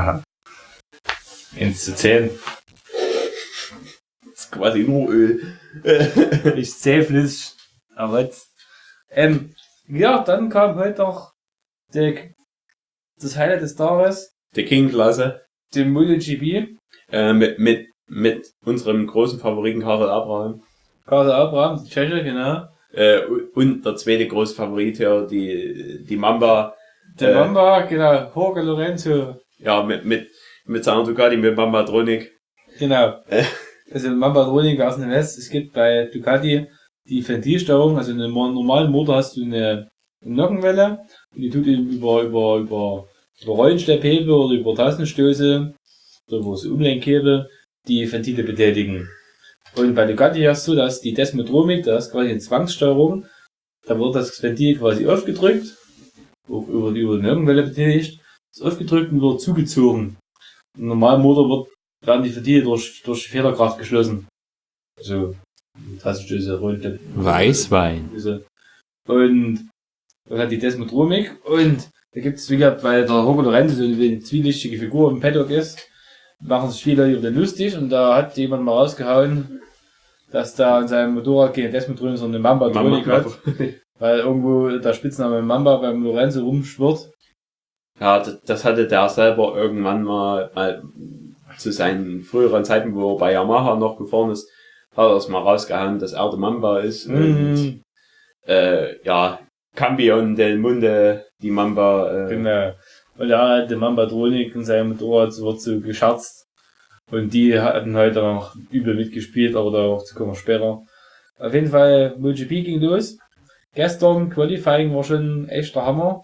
eins zu zehn. Das ist quasi nur Öl. Ich zähl flüssig. Aber jetzt. Ähm, ja, dann kam heute noch der, das Highlight des Tages, Die King-Klasse. dem MotoGP. Äh, mit, mit, mit unserem großen Favoriten Karel Abraham. Karl Abraham, Tscheche, genau. Äh, und der zweite große Favorit hier, die, die Mamba. Der Äh, Bamba, genau, Jorge Lorenzo. Ja, mit, mit, mit seiner Ducati, mit Mamba Tronic. Genau. Äh. Also Mamba Droning aus dem West. Es gibt bei Ducati die Ventilsteuerung, also in einem normalen Motor hast du eine, eine Nockenwelle und die tut eben über, über, über, über Rollenschlepphebel oder über Tastenstöße oder über so Umlenkhebel die Ventile betätigen. Und bei Ducati hast du, dass die Desmodromik, das ist quasi eine Zwangssteuerung, da wird das Ventil quasi aufgedrückt, auch über die, über die Nirkenwelle betätigt, ist aufgedrückt und wird zugezogen. Im normalen Motor wird, werden die Ventile durch, durch Federkraft geschlossen. Also, klassisch diese runde Weißwein. Diese. Und dann hat die Desmodromik und da gibt es, wie gesagt, weil der Rocco Lorenzo so eine zwielichtige Figur im Paddock ist, machen sich viele Leute über den lustig und da hat jemand mal rausgehauen, dass da in seinem Motorrad keine Desmodronik, sondern eine Mamba-Tronik hat, weil irgendwo der Spitzname Mamba beim Lorenzo rumschwirrt. Ja, das, das hatte der selber irgendwann mal, mal zu seinen früheren Zeiten, wo er bei Yamaha noch gefahren ist, hat er das mal rausgehauen, dass er der Mamba ist. Mhm. Und äh, ja, Campion del Munde, die Mamba. Äh, Genau. Und er hat die Mamba-Tronik in seinem Motorrad, so wird so gescherzt. Und die hatten heute noch übel mitgespielt, aber dazu kommen wir später. Auf jeden Fall, MotoGP ging los. Gestern, Qualifying war schon echt der Hammer.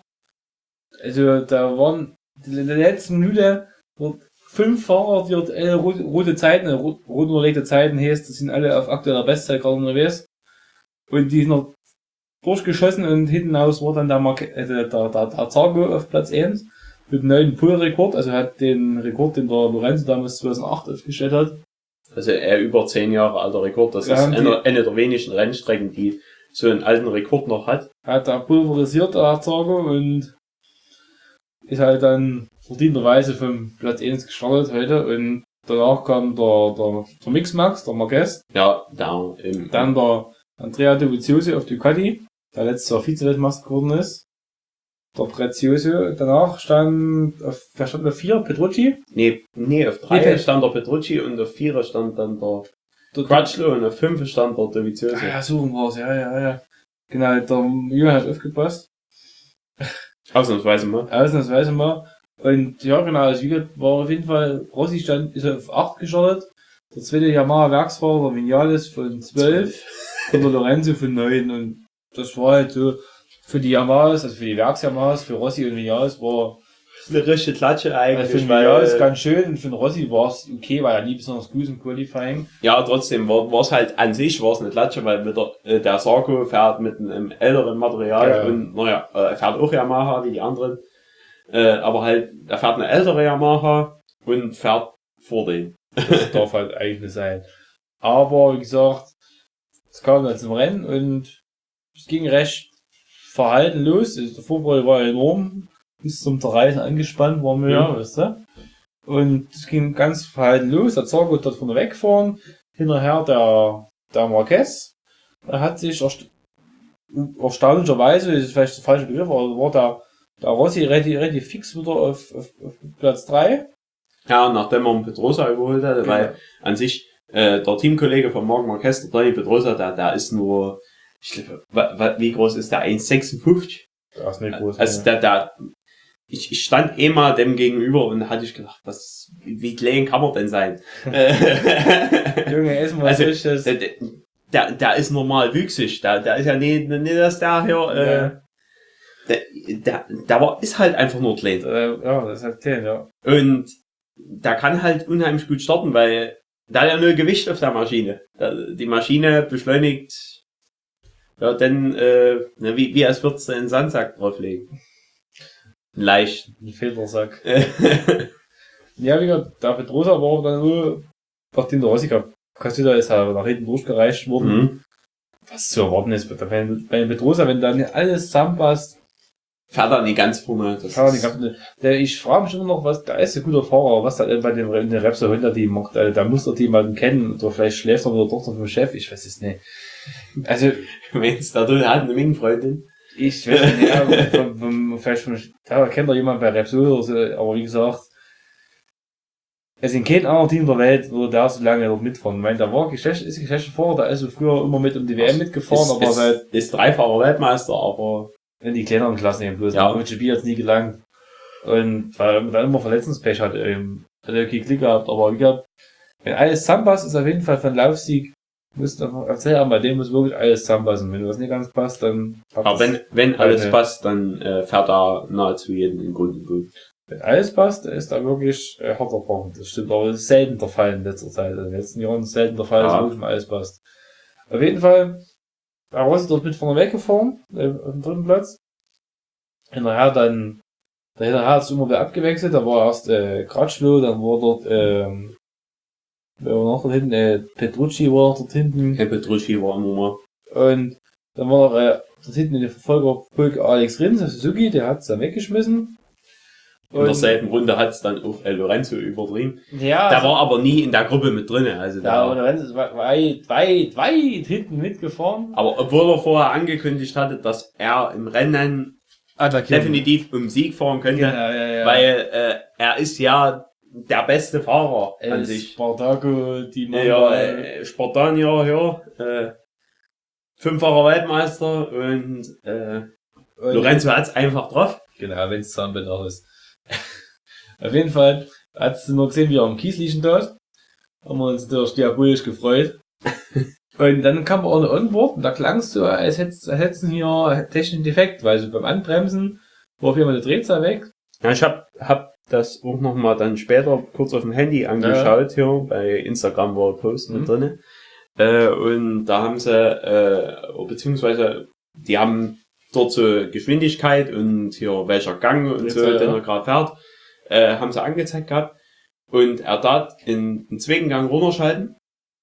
Also, da waren, in der letzten Minute, wird fünf Fahrer, die dort äh, rote, rote Zeiten, rot unterlegte Zeiten heißt, das sind alle auf aktueller Bestzeit gerade unterwegs. Und die sind noch durchgeschossen und hinten raus war dann der, Marke, äh, der, der, der, der Zargo auf Platz eins mit einem neuen Pool-Rekord, also hat den Rekord, den der Lorenzo damals zweitausendacht aufgestellt hat. Also er über zehn Jahre alter Rekord, das Ja, ist die- eine, eine der wenigen Rennstrecken, die so einen alten Rekord noch hat. Hat er pulverisiert, der Zargo, und ist halt dann verdienterweise vom Platz eins gestartet heute und danach kam der, der, der Mixmax, der Marquez, Ja, da im, dann der Andrea Dovizioso auf Ducati, der letztes Jahr Vize-Weltmeister geworden ist. Der Prezioso, danach stand auf, wer stand auf vier? Petrucci? nee, nee, auf drei Nee, stand der Petrucci und auf vier stand dann der Der Crutchlow und auf fünf stand der Dovizioso. Ah, ja, so war's, ja, ja, ja. Genau, der Jürgen hat aufgepasst. Ausnahmsweise mal. Ausnahmsweise mal. Und ja, genau, also wie gesagt, war auf jeden Fall, Rossi stand, ist auf acht gestartet. Der zweite Yamaha Werksfahrer, der Vinales von zwölf und der Lorenzo von neun. Und das war halt so, für die Yamahas, also für die Werks-Yamahas, für Rossi und Vinales war, Das ist eine richtige Klatsche also eigentlich, für den weil, Vinales ganz schön und für den Rossi war es okay, weil er nie besonders gut im Qualifying. ja, trotzdem war es halt an sich war es eine Klatsche, weil mit der, äh, der Sarko fährt mit einem älteren Material Ja. und, naja, äh, er fährt auch Yamaha wie die anderen, äh, aber halt, er fährt eine ältere Yamaha und fährt vor denen. Das darf halt eigentlich nicht sein. Aber wie gesagt, es kam dann zum Rennen und es ging recht verhalten los. Also der Vorfreude war enorm. Bis zum Zerreißen angespannt waren wir, ja, Ja. weißt du. Und es ging ganz verhalten los. Der Zargo dort vorne wegfahren. Hinterher der, der Marquez. Er hat sich erst, erstaunlicherweise, das ist vielleicht der falsche Begriff, aber war der, der Rossi relativ, relativ fix wieder auf, auf, auf Platz drei. Ja, nachdem man Pedrosa überholt hatte, Genau. weil an sich, äh, der Teamkollege von Marc Marquez, der Tony Pedrosa, der, der ist nur, ich glaube, wa, wa, wie groß ist der? eins Komma sechsundfünfzig? Der ist nicht groß. Also der, der, ich, ich stand eh mal dem gegenüber und hatte ich gedacht, was, wie klein kann man denn sein? Äh, Junge, erstmal also, also, das. der, der, der ist normal wüchsig, der, der ist ja nicht, nicht dass der hier, äh, Ja. der, der, der war, ist halt einfach nur klein. Äh, ja, das ist halt klein, ja. Und der kann halt unheimlich gut starten, weil da hat ja nur Gewicht auf der Maschine. Da, die Maschine beschleunigt, ja, dann, äh, na, wie, wie als würdest du einen Sandsack drauflegen. Leicht. Ein Filtersack. Ja, wie gesagt, der Pedrosa war dann nur, nachdem der Rossi kassiert ist, er nach hinten durchgereicht worden. mhm. Was zu erwarten ist, bei, bei Pedrosa, wenn da nicht alles zusammenpasst, Fährt er nicht ganz vorne. Das kann er ist- nicht ganz- der, ich frage mich immer noch, was, da ist ein guter Fahrer, was da bei dem, in den Repsol Honda Team macht, also, da muss der Team halt kennen, oder vielleicht schläft er mit der Tochter vom Chef, ich weiß es nicht. Also, Wenn's da drin hat, eine Mingenfreundin. ich weiß nicht, ja, vom, vom, vielleicht von, da kennt er jemand bei Repsol oder so, aber wie gesagt, es ist in kein anderer Team der Welt, wo der so lange dort mitfahren. Ich meine, der war Geschlecht, ist Geschlechtsfahrer, der ist so früher immer mit um die W M mitgefahren, ist, aber ist, seit, ist dreifacher Weltmeister, aber in die kleineren Klassen eben bloß. Ja. Ja. MotoGP hat es nie gelangt. Und weil er dann immer Verletzungspech hat, ähm, hat er okay Glück gehabt, aber wie gesagt, wenn alles zusammenpasst, ist auf jeden Fall für einen Laufsieg, musst du einfach erzählen, bei dem muss wirklich alles zusammenpassen. Wenn was nicht ganz passt, dann, aber wenn, wenn alles eine- passt, dann äh, fährt er nahezu jeden in Grund und gut. wenn alles passt, dann ist da wirklich äh, harter Brocken. Das stimmt, aber das ist selten der Fall in letzter Zeit. In den letzten Jahren ist selten der Fall, dass Ja. wirklich mal alles passt. Auf jeden Fall, da Rossi dort mit vorne weggefahren, äh, auf dem dritten Platz. Hinterher dann, dahinterher hat es immer wieder abgewechselt, da war erst äh, Kratschlow, dann war dort, ähm, wer war noch dort hinten, äh, Petrucci war dort hinten. Herr Petrucci war immer mal. Und dann war noch äh, dort hinten in der Verfolgerpulk Alex Rins, der Suzuki, der hat es dann weggeschmissen. In derselben Runde hat es dann auch äh, Lorenzo übertrieben. Ja, Der war aber nie in der Gruppe mit drin. Also ja, aber der, Lorenz ist weit, weit, weit, weit hinten mitgefahren. aber obwohl er vorher angekündigt hatte, dass er im Rennen definitiv um Sieg fahren könnte, Genau, ja, ja. weil äh, er ist ja der beste Fahrer an El sich. Spartaco, die Mamba. Ja, äh, Spartanier, ja, äh, fünffacher Weltmeister und, äh, Und- Lorenzo hat's einfach drauf. Genau, wenn es Zahnbild auch ist. Auf jeden Fall hat sie nur gesehen, wie er am Kies liegen dort. Haben wir uns natürlich diabolisch gefreut. Und dann kam auch eine Onboard und da klang es so, als hätten hier technischen Defekt, weil so beim Anbremsen war auf jeden Fall die Drehzahl weg. Ja, ich hab, hab das auch nochmal dann später kurz auf dem Handy angeschaut, hier, bei Instagram war ein Post Mhm. mit drinne. Äh, und da haben sie, äh, beziehungsweise, die haben dort so Geschwindigkeit und hier welcher Gang und so, Drehzahl, den ja. er gerade fährt, äh, haben sie angezeigt gehabt. Und er tat in den zweiten Gang runterschalten.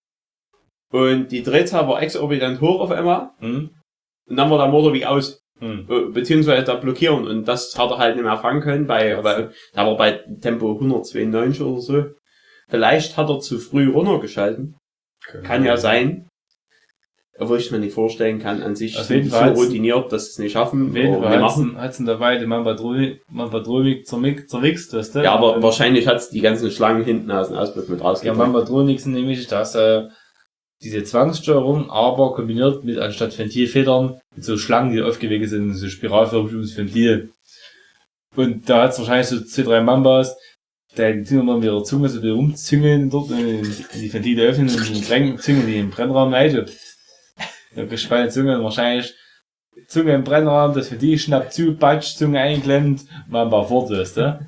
Und die Drehzahl war exorbitant hoch auf einmal. Hm? Und dann war der Motor wie aus. Hm. Äh, Beziehungsweise da blockieren. Und das hat er halt nicht mehr fangen können, bei, bei, da war bei Tempo hundertzweiundneunzig oder so. Vielleicht hat er zu früh runtergeschalten. Kann ja sein. Obwohl ich mir nicht vorstellen kann, an sich Auf sind jeden die so Fall. routiniert, dass sie es nicht schaffen. Auf jeden oder Fall nicht hat's machen. hat's in der Weide Mambadromik, Mambadromik zermick- zerwichst, weißt du? Ja, aber Und- wahrscheinlich hat's die ganzen Schlangen hinten aus dem Ausblick mit Ja, rausgebracht. Mambadromik sind nämlich, dass äh, diese Zwangssteuerung, aber kombiniert mit anstatt Ventilfedern, mit so Schlangen, die aufgewickelt sind, so spiralförmig ums Ventil. Und da hat's wahrscheinlich so zwei, drei Mambas, die tun immer mit ihrer Zunge so ein bisschen rumzüngeln, dort in die Ventile öffnen und die Drängen züngeln die im Brennraum rein. Ja, gespannte Zunge und wahrscheinlich Zunge im Brennraum, das Ventil schnappt zu, Batsch, Zunge eingeklemmt, Mamba fort, weißt du?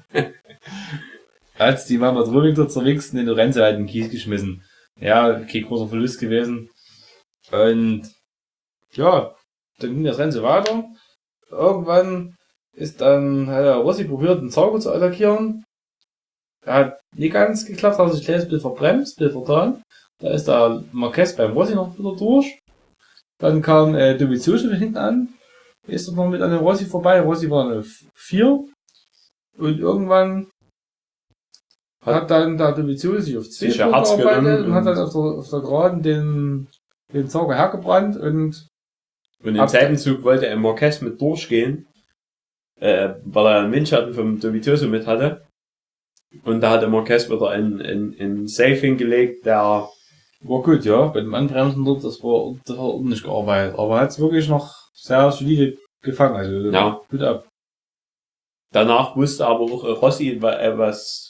Als die Mambadromik dort zerwichst und den Lorenzo halt in den Kies geschmissen. Ja, okay, großer Verlust gewesen. Und ja, dann ging das Rennen so weiter. Irgendwann ist dann, hat der Rossi probiert, den Sauger zu attackieren. Er hat nicht ganz geklappt, hat sich gleich ein bisschen verbremst, ein bisschen vertan. Da ist der Marquez beim Rossi noch wieder durch. Dann kam äh, Dovizioso von hinten an. Ist noch mit an dem Rossi vorbei. Rossi war eine vier. Und irgendwann hat dann der Dovizioso sich auf zwei Sich ein Herz vorgearbeitet genommen und hat und- dann auf der, auf der Geraden den, den Sauger hergebrannt und Und im Ab- selben Zug wollte er Marquez mit durchgehen, äh, weil er einen Windschatten vom Dovizioso mit hatte. Und da hatte Marquez wieder ein, ein, ein Safe hingelegt, der, war gut, ja. Bei dem Anbremsen dort, das war, das war ordentlich gearbeitet. Aber er hat es wirklich noch sehr solide gefangen. Also, Ja. gut ab. danach wusste aber auch äh, Rossi, wa- äh, was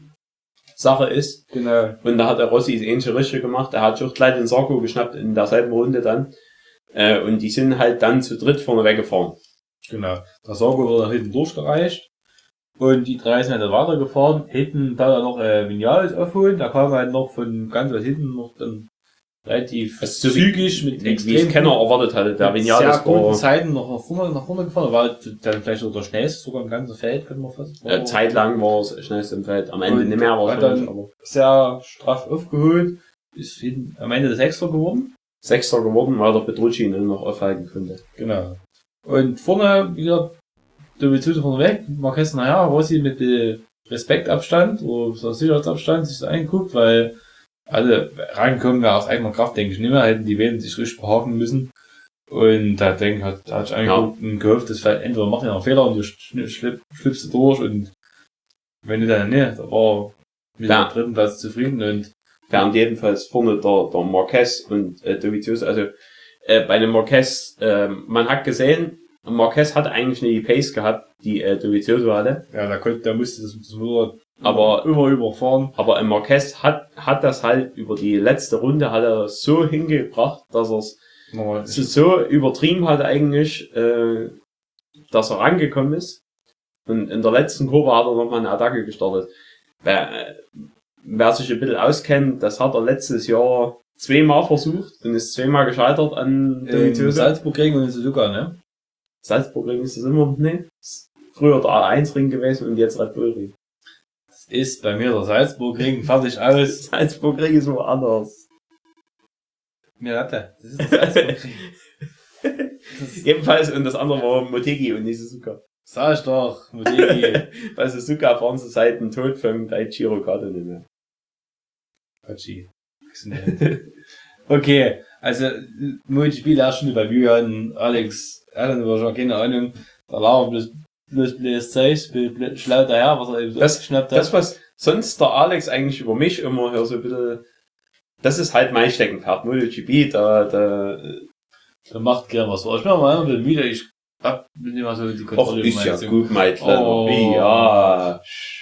Sache ist. Genau. Und da hat der Rossi das ähnliche richtig gemacht. Er hat sich auch gleich den Sarko geschnappt in derselben Runde dann. Äh, und die sind halt dann zu dritt vorne weggefahren. Genau. Der Sauger wurde nach hinten durchgereicht. Und die drei sind halt weitergefahren. Hinten da noch äh, Vinales aufholen. Da kam halt noch von ganz weit hinten noch dann relativ Also so wie- zügig mit Wie, wie extrem es keiner erwartet hatte. Der mit Vinales sehr guten war Zeiten noch nach vorne, nach vorne gefahren. War halt dann vielleicht auch der schnellste, sogar im ganzen Feld, könnte man fast äh, zeitlang war es schnellst im Feld. Am Ende Und nicht mehr hat wahrscheinlich, dann- aber sehr straff aufgeholt. Ist hin, am Ende der Sechster geworden. Sechster geworden, weil der Petrucci ihn noch aufhalten konnte. Genau. Und vorne wieder Dovizioso vorne weg, Marquez nachher, Rossi mit äh, Respektabstand oder so Sicherheitsabstand sich so angeguckt, weil alle reinkommen ja aus eigener Kraft, denke ich nicht mehr, hätten die Venen sich richtig behaken müssen. Und da denke ich, hat, hat ich angeguckt und gehofft, dass vielleicht entweder machen ja einen Fehler und du schli- schlipp, schlüpfst du durch und wenn du dann, ne, da war mit Ja. dem dritten Platz zufrieden und Während jedenfalls vorne der, der Marquez und äh, Dovizioso, also äh, bei dem Marquez, äh, man hat gesehen, Marquez hat eigentlich nicht die Pace gehabt, die äh, Dovizioso hatte, ja, da konnte, da musste das, das Motor Aber- immer überfahren. aber äh, Marquez hat, hat das halt über die letzte Runde hat er das so hingebracht, dass er es Nochmal, so, so übertrieben hat eigentlich, äh, dass er rangekommen ist. Und in der letzten Kurve hat er nochmal eine Attacke gestartet. Wer, äh, wer sich ein bisschen auskennt, das hat er letztes Jahr zweimal versucht und ist zweimal gescheitert an Ähm, Dovizioso. Salzburg-Ring und Suzuka, ne? Salzburg-Ring ist das immer, ne? Ist früher der A eins Ring gewesen und jetzt Red Bull Ring. Das ist bei mir der Salzburg-Ring, fertig aus. Salzburg-Ring ist woanders. Mir Latte. Das ist der Salzburg-Ring. Ebenfalls, und das andere war Motegi und nicht Suzuka. Sag ich doch, Motegi. Bei Suzuka fahren sie seit dem Tod von Daiichiro Kato nicht mehr. Hachi. Okay, also, MotoGP da schon bei Julian, Alex, Alan war schon keine Ahnung, da lag bloß, bloß, bloß Zeug, bloß schlau daher, was er eben so Das- geschnappt hat. Das, was sonst der Alex eigentlich über mich immer hier so ein bisschen, das ist halt mein Steckenpferd, MotoGP, da, da, Der macht gern was. Ich bin aber immer ein bisschen müde, ich hab nicht mal so die och, Kontrolle über ist meine ja Zunge. gut, Meitler. Oh. Wie, ja.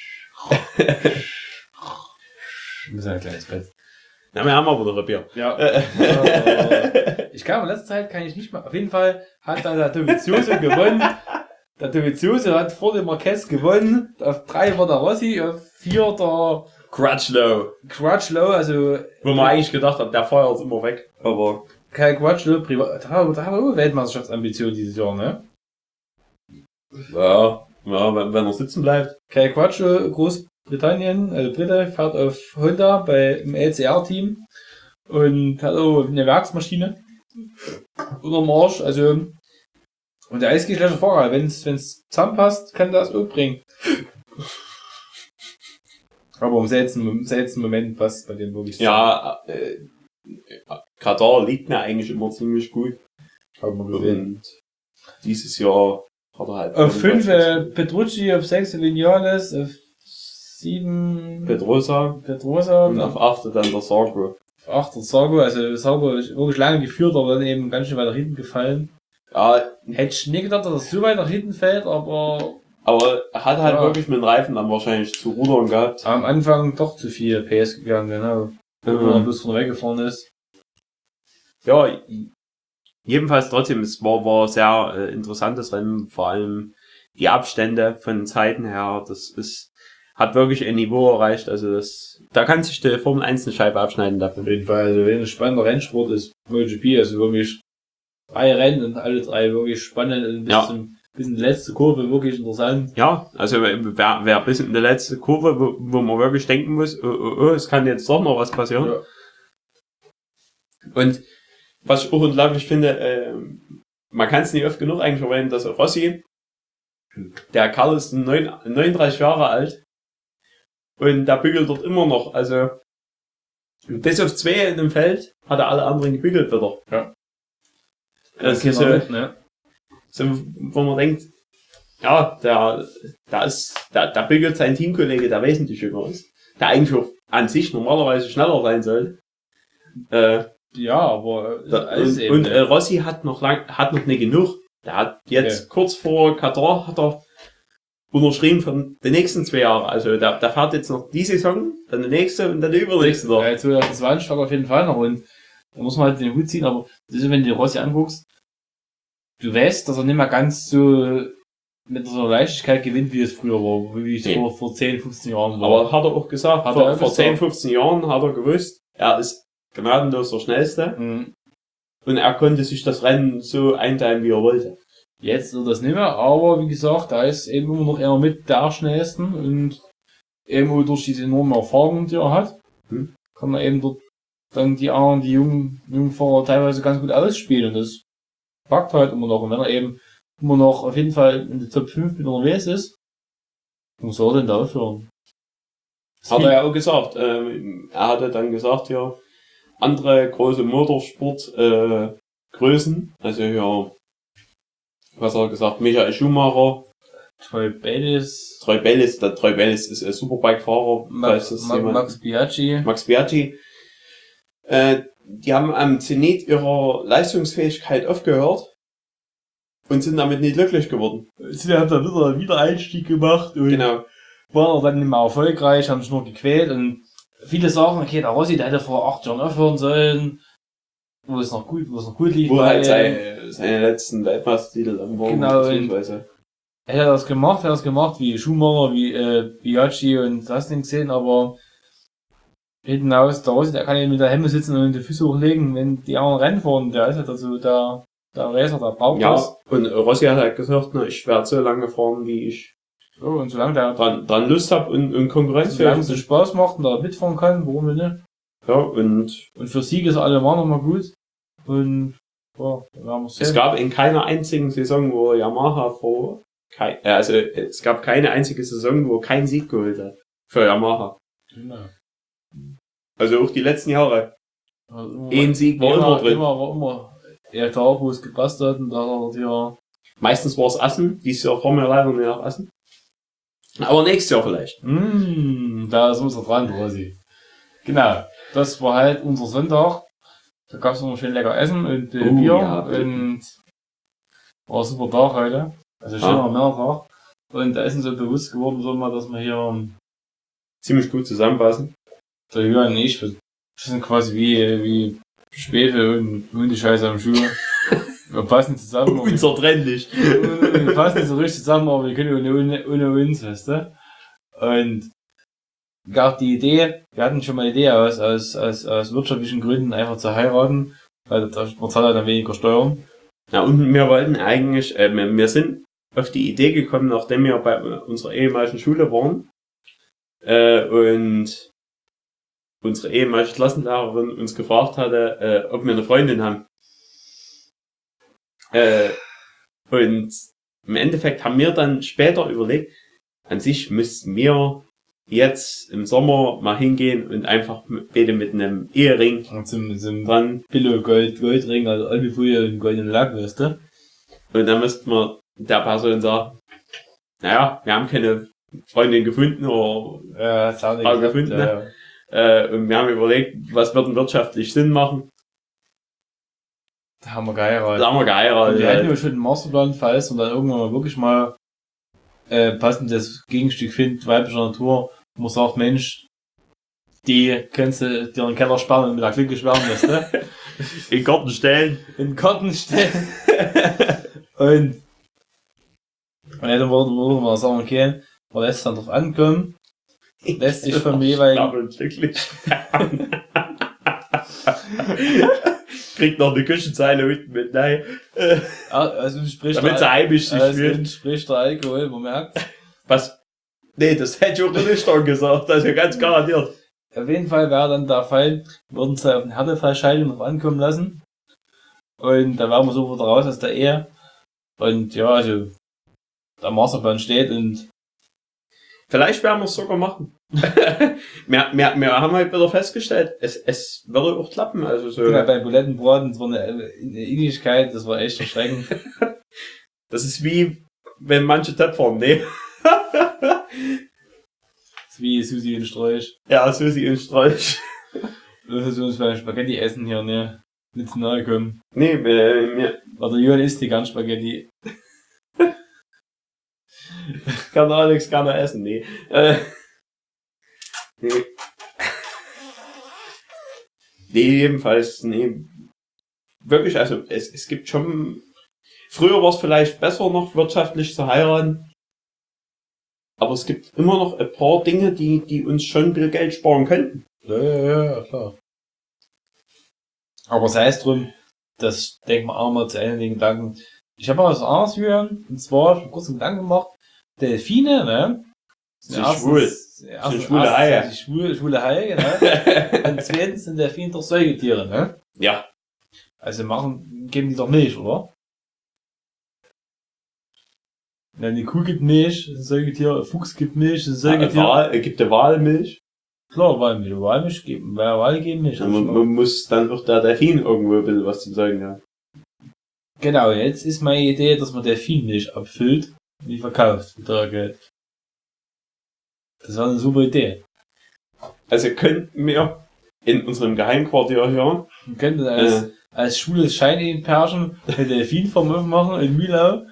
Ich muss ein kleines Bett. Na, wir haben aber wieder ein Bier. Ja. Äh, ich glaube, in letzter Zeit kann ich nicht mehr. Auf jeden Fall hat dann der Dovizioso gewonnen. Der Dovizioso hat vor dem Marquez gewonnen. Auf drei war der Rossi, auf vier der Crutchlow. Crutchlow, also Wo man eigentlich gedacht hat, der feuert immer weg. Aber, kein Crutchlow, privat. Da hat da hat er auch Weltmeisterschaftsambitionen dieses Jahr, ne? ja, ja, wenn, wenn er sitzen bleibt. Kai Quattro, Großbritannien, also Brite, fährt auf Honda bei im L C R-Team und hat auch eine Werksmaschine unterm Arsch, also und der ist kein schlechter Fahrer, wenn es zusammenpasst, kann das auch bringen. Aber im seltenen, im seltenen Moment passt bei dem wirklich. Ja, äh, Katar liegt mir eigentlich immer ziemlich gut. Haben wir gesehen. Und dieses Jahr hat er halt... Auf fünf äh, Petrucci, auf sechs Vinales, auf sieben Pedrosa Pedrosa und auf acht dann der Sargo. auf acht der Sargo, also Sargo ist wirklich lange geführt, aber dann eben ganz schön weiter hinten gefallen. Ja, Hätte ich nie gedacht, dass er so weit nach hinten fällt, aber aber er hat halt Ja. wirklich mit dem Reifen dann wahrscheinlich zu rudern gehabt. am Anfang doch zu viel P S gegangen, genau. Wenn er Mhm. bloß von weggefahren ist. Ja, jedenfalls trotzdem, es war, war sehr äh, interessantes Rennen, vor allem die Abstände von den Zeiten her, das ist, hat wirklich ein Niveau erreicht, also das, da kann sich die Formel eins eine Scheibe abschneiden davon. Auf jeden Fall, also wenn ein spannender Rennsport ist, MotoGP, also wirklich drei Rennen und alle drei wirklich spannend und bis Ja. zum, bis in die letzte Kurve wirklich interessant. Ja, also wer, wer bis in der letzte Kurve, wo, wo man wirklich denken muss, oh, oh, oh, es kann jetzt doch noch was passieren. Ja. Und was ich auch unglaublich finde, äh, man kann es nicht oft genug eigentlich erwähnen, dass Rossi, der Karl ist neun, neununddreißig Jahre alt und der bügelt dort immer noch. Also bis auf zwei in dem Feld hat er alle anderen gebügelt wieder. Ja. Das Okay, ist so, noch mit, ne? so, wo man denkt, ja, der, der ist, der, der bügelt sein Teamkollege, der wesentlich jünger ist, der eigentlich auch an sich normalerweise schneller sein soll. Äh, Ja, aber Da, alles und eben, und ne? äh, Rossi hat noch lang, hat noch nicht genug. Der hat jetzt Okay. kurz vor Katar hat er unterschrieben von den nächsten zwei Jahren. Also der, der fährt jetzt noch die Saison, dann die nächste und dann die übernächste noch. Ja, zwanzig zwanzig fährt auf jeden Fall noch und da muss man halt den Hut ziehen, aber das ist, wenn du den Rossi anguckst, du weißt, dass er nicht mehr ganz so mit so einer Leichtigkeit gewinnt, wie es früher war, wie es Nee. vor, vor zehn, fünfzehn Jahren war. Aber hat er auch gesagt, Hat vor, er auch vor gesagt. zehn, fünfzehn Jahren hat er gewusst, er ist gnadenlos der Schnellste Mhm. und er konnte sich das Rennen so einteilen, wie er wollte. Jetzt wird das nicht mehr, aber wie gesagt, da ist eben immer noch einer mit der schnellsten und eben durch diese enorme Erfahrung, die er hat, Hm. kann er eben dort dann die anderen, die jungen, jungen Fahrer teilweise ganz gut ausspielen und das packt halt immer noch. Und wenn er eben immer noch auf jeden Fall in der Top fünf mit unterwegs ist, muss er denn da aufhören? Das Hat er ja auch gesagt. Ähm, er hatte dann gesagt, ja, andere große Motorsport äh, Größen, also ja, was hat er gesagt, Michael Schumacher, Troy Bayliss, Troy Bellis, der Troy Bellis ist ein Superbike-Fahrer, falls Max, das Ma- jemand- Max Biaggi. Max Biaggi. Äh, die haben am Zenit ihrer Leistungsfähigkeit aufgehört und sind damit nicht glücklich geworden. Sie haben da wieder einen Wiedereinstieg gemacht und Genau. waren dann nicht mehr erfolgreich, haben sich nur gequält und viele sagen, okay, der Rossi, der hätte vor acht Jahren aufhören sollen, wo es noch gut, wo es noch gut lief. Wo bei halt ihm. seine, seine letzten Weltmeistertitel dann waren. Genau, beziehungsweise. Er hat das gemacht, er hat das gemacht, wie Schumacher, wie äh, Biaggi und das Ding gesehen, aber hinten aus, der Rossi, der kann ja mit der Hemme sitzen und die Füße hochlegen, wenn die anderen Rennen fahren, der ist ja dazu der, der Racer, der braucht Ja, das. und Rossi hat halt gesagt, na, ich werde so lange fahren, wie ich So, und solange der dran, dran Lust habe und, und konkurrenzfähig solange es bin. Spaß macht und da mitfahren kann, warum denn nicht? Ja, und Und für Sieg ist allemal nochmal gut. Und, ja, da werden wir es sehen. gab in keiner einzigen Saison, wo Yamaha vor, kein, äh, also es gab keine einzige Saison, wo kein Sieg geholt hat für Yamaha. Genau. Also auch die letzten Jahre. Also, Ein Sieg war immer drin. Immer, war immer, ja klar, wo es gepasst hat, und da hat er ja, Meistens war es Assen, dieses Jahr fahren wir leider nicht nach Assen. Aber nächstes Jahr vielleicht. mm, da ist unser dran, Rosi. Genau. Das war halt unser Sonntag. Da gab es noch schön lecker Essen und äh, Oh, Bier ja. und war ein super Tag heute. Also schöner Ah. Männertag. Und da ist uns so bewusst geworden, so mal, dass wir hier, Ziemlich gut zusammenpassen. der Jürgen und ich, wir sind quasi wie, wie Schwefel und Hundescheiße am Schuh. Wir passen zusammen. aber Unzertrennlich. wir, wir passen nicht so richtig zusammen, aber wir können ohne, ohne, ohne uns, weißt du? Und gab die Idee, wir hatten schon mal die Idee aus, aus, aus, aus wirtschaftlichen Gründen einfach zu heiraten, weil da man zahlt halt dann weniger Steuern. Ja, und wir wollten eigentlich, äh, wir, wir sind auf die Idee gekommen, nachdem wir bei unserer ehemaligen Schule waren, äh, und unsere ehemalige Klassenlehrerin uns gefragt hatte, äh, ob wir eine Freundin haben. Äh, und im Endeffekt haben wir dann später überlegt, an sich müssten wir jetzt im Sommer mal hingehen und einfach mit, bitte mit einem Ehering Und zum, zum dran. Billo Gold, Goldring, also Albifolie und goldenen Lack, weißt du? Und dann müssten wir der Person sagen, naja, wir haben keine Freundin gefunden oder, Ja, das hat Frau gefunden, ne? äh, und wir haben überlegt, was wird denn wirtschaftlich Sinn machen. Da haben wir geheiratet. Da haben wir Und geheiratet. wir hatten ja schon einen Masterplan, falls und dann irgendwann mal wirklich mal äh, passendes Gegenstück findet, weiblicher Natur, wo man sagt, Mensch, die kannst du dir in den Keller sperren und mit der Klinke sperren, weißt du? In den Garten stellen. In den Karten stellen. und und dann würde würde man sagen, okay, man lässt dann drauf ankommen, lässt sich vom jeweiligen, Doppelt glücklich. Kriegt noch eine Küchenzeile unten mit, nein. Äh, also spricht damit sie heimisch sich also fühlt. spricht der Alkohol, man merkt. Was? Nee, das hätte ich auch nicht dann gesagt, also ganz garantiert. Auf jeden Fall wäre dann der Fall, wir würden es auf den Härtefallscheidung noch ankommen lassen. Und da wären wir sofort raus aus der Ehe. Und ja, also der Masterplan steht und Vielleicht werden wir es sogar machen. wir, wir, wir haben halt wieder festgestellt, es, es würde auch klappen. Also so. genau, bei Bulettenbraten, das war eine, eine Innigkeit, das war echt erschreckend. Das ist wie, wenn manche Töpfer, ne? Das ist wie Susi und Sträuch. Ja, Susi und Sträuch. Das ist uns beim Spaghetti essen hier, ne? Nicht zu nahe kommen. Nee, wir, wir Weil der Jürgen isst die ganz Spaghetti. kann Alex gerne essen, nee. Äh, nee. Nee, jedenfalls, nee. Wirklich, also es, es gibt schon. Früher war es vielleicht besser noch wirtschaftlich zu heiraten. Aber es gibt immer noch ein paar Dinge, die, die uns schon ein bisschen Geld sparen könnten. Ja, ja, ja, klar. Aber sei es drum, das denkt man auch mal zu Ende den Gedanken. Ich habe mal was anderes hören, und zwar, ich hab kurz einen Gedanken gemacht, Delfine, ne? Sind schwul. Sind schwule Haie. Die schwule, schwule Haie, genau. Und zweitens sind Delfine doch Säugetiere, ne? Ja. Also machen, geben die doch Milch, oder? Ja, die Kuh gibt Milch, ist ein Säugetier, ein Fuchs gibt Milch, ist ein Säugetier. Wal, gibt der Walmilch. Klar, Walmilch, Walmilch geben, wer Wal geben Milch. Man, man muss dann auch der Delfin irgendwo ein bisschen was zu sagen haben. Genau, jetzt ist meine Idee, dass man Delfinmilch abfüllt und die verkauft für teuer Geld. Das war eine super Idee. Also könnten wir in unserem Geheimquartier hier Man könnte als, äh, als schwules Scheinpärchen eine Delfinfarm machen in Mühlau.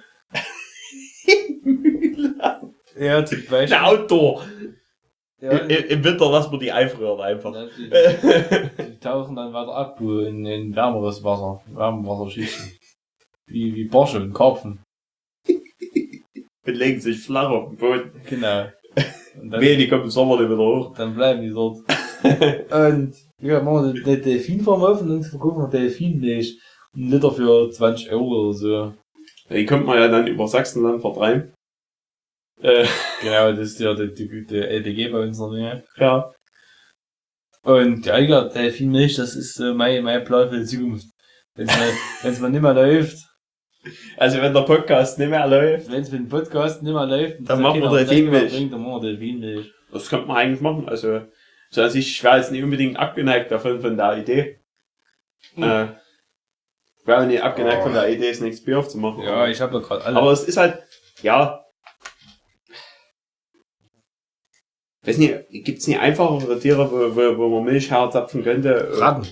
Ja, zum Beispiel. ein Outdoor. Ja, I, Im Winter lassen wir die einfrieren einfach. die, die tauchen dann weiter ab wo in, in wärmeres Wasser, Wärmewasserschichten. Wie, wie Borsche und Karpfen. Und legen sich flach auf den Boden. Genau. Und dann, Wehe, die kommen im Sommer nicht wieder hoch. dann bleiben die dort. Und ja, machen wir die Delfinfarm auf und dann verkaufen wir Delfinmilch. Ein Liter für zwanzig Euro oder so. Die kommt man ja dann über Sachsenland vertreiben. Äh, Genau, das ist ja die, die, die L P G bei uns in der Nähe. ja. Und ja, ja, Delfinmilch, das ist äh, mein, mein Plan für die Zukunft. Wenn es mal, wenn's mal nicht mehr läuft, Also wenn der Podcast nicht mehr läuft, wenn es mit dem Podcast nicht mehr läuft, Dann machen wir Delfinmilch. Bringt, dann machen wir Delfinmilch. das könnte man eigentlich machen. Also, so als ich wäre jetzt nicht unbedingt abgeneigt davon, von der Idee. Hm. Äh, ich wäre nicht abgeneigt Oh. von der Idee, das nächste Bier aufzumachen. Ja, ich habe ja gerade alle. Aber es ist halt, ja. Weiß nicht, gibt's nicht einfachere Tiere, wo, wo, wo man Milch herzapfen könnte? Ratten.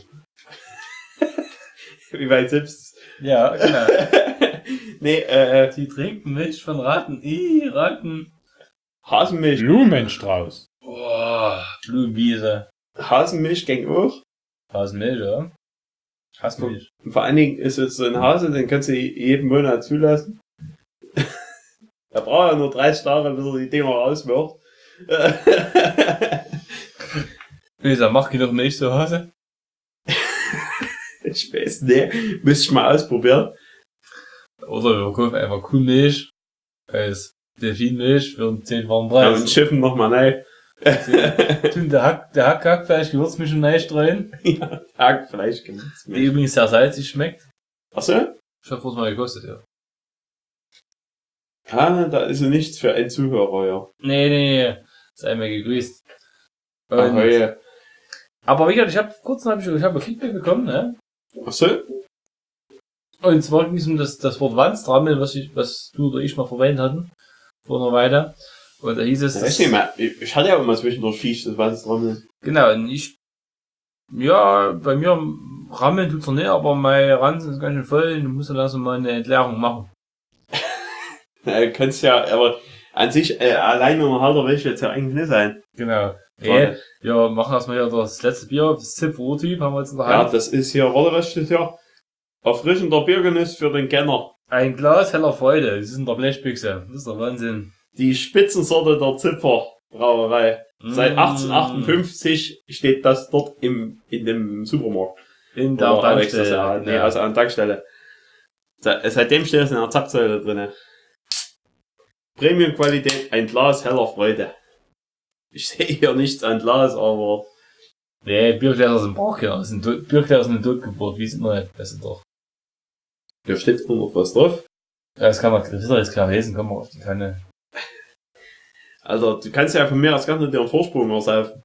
Wie weit selbst. Ja, genau. nee, äh, Die trinken Milch von Ratten. Ih, Ratten. Hasenmilch. Blumenstrauß. Boah, Blumenwiese. Hasenmilch ging auch. Hasenmilch, ja? Hasenmilch. Und vor allen Dingen ist es so ein Hase, den kannst du jeden Monat zulassen. Er braucht ja nur dreißig Jahre, bis er die Dinger rauswirft. Wie gesagt, mach genug Milch zu Hause. Ich weiß nicht, müsste ich mal ausprobieren. Oder wir kaufen einfach Kuhmilch als Delfinmilch für einen zehn warmen Ja, Preis. und schiffen nochmal rein. Tun der Hack, der Hack, Hackfleisch, Gewürzmischung reinstreuen. Ja, Hackfleisch Die gibt's. übrigens sehr salzig schmeckt. Achso? Ich hab vor's mal gekostet, ja. Ah, da ist ja nichts für einen Zuhörer, ja. Nee, nee, nee. Sei mir gegrüßt. Und, Ach, ja. aber wie gesagt, ich hab, kurz hab ich, ich hab ein Feedback bekommen, ne? Achso? Und zwar ging es um das, das Wort Wandstrammel, was ich, was du oder ich mal verwendet hatten. Vor einer Weile. Und da hieß es, Ja, weiß nicht mehr. Ich ich hatte ja immer zwischendurch Fisch, das weiß ich dran. genau, und ich, ja, bei mir rammeln tut's noch nicht, aber mein Ranzen ist ganz schön voll, du musst ja langsam mal eine Entleerung machen. Ja, du kannst ja, aber an sich, äh, allein um Halter will ich jetzt ja eigentlich nicht sein. Genau. Warte. Nee, wir machen erstmal hier das letzte Bier, das Zip-Typ haben wir jetzt in der Ja, Hand. das ist hier, warte, was steht hier? Erfrischender Biergenuss für den Kenner. Ein Glas heller Freude, das ist in der Blechbüchse, das ist der Wahnsinn. Die Spitzensorte der Zipfer Brauerei. Seit Mm. achtzehnhundertachtundfünfzig steht das dort im, in dem Supermarkt. In der Oder Alex, das ja, Tankstelle. nee, Ja. also an der Tankstelle. Se- Seitdem steht es in der Zapfsäule drinne. Premium-Qualität, ein Glas heller Freude. Ich sehe hier nichts an Glas, aber Nee, Biergläser sind Brauchgläser, sind Do- Biergläser sind Totgeburt, wie es immer nicht, das ist doch. da steht immer noch was drauf. Ja, das kann man, das ist doch jetzt klar lesen, kann man auf die Kanne. Also, du kannst ja von mir aus gar nicht dir einen Vorsprung ersaufen.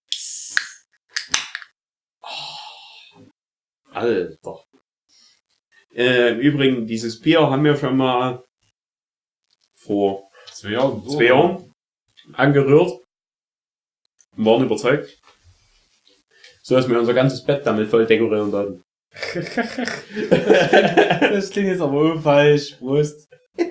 Alter. Äh, im Übrigen, dieses Bier haben wir schon mal vor Zwei Jahre. zwei Jahren angerührt und waren überzeugt. So dass wir unser ganzes Bett damit voll dekorieren sollten. Das klingt jetzt aber falsch, Prost.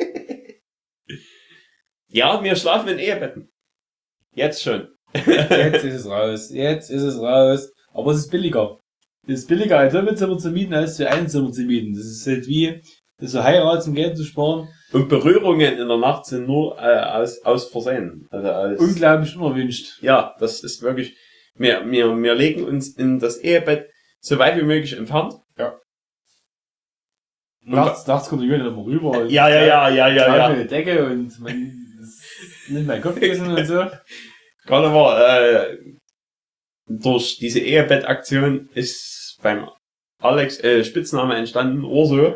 Ja, wir schlafen in Ehebetten. Jetzt schon. Jetzt ist es raus, jetzt ist es raus. Aber es ist billiger. Es ist billiger, ein Doppelzimmer zu mieten, als für ein Zimmer zu mieten. Das ist halt wie, das ist so Heirat zum Geld zu sparen. Und Berührungen in der Nacht sind nur äh, aus, aus Versehen. Also als, Unglaublich unerwünscht. ja, das ist wirklich, wir, wir, wir legen uns in das Ehebett so weit wie möglich entfernt. Nachts, nachts kommt die Jünger immer rüber. Und Ja, ja, ja, ja, ja, ja. ja. Eine Decke und man nimmt mein Kopfkissen und so. Gerade aber, äh, durch diese Ehebettaktion ist beim Alex äh, Spitzname entstanden, Urso.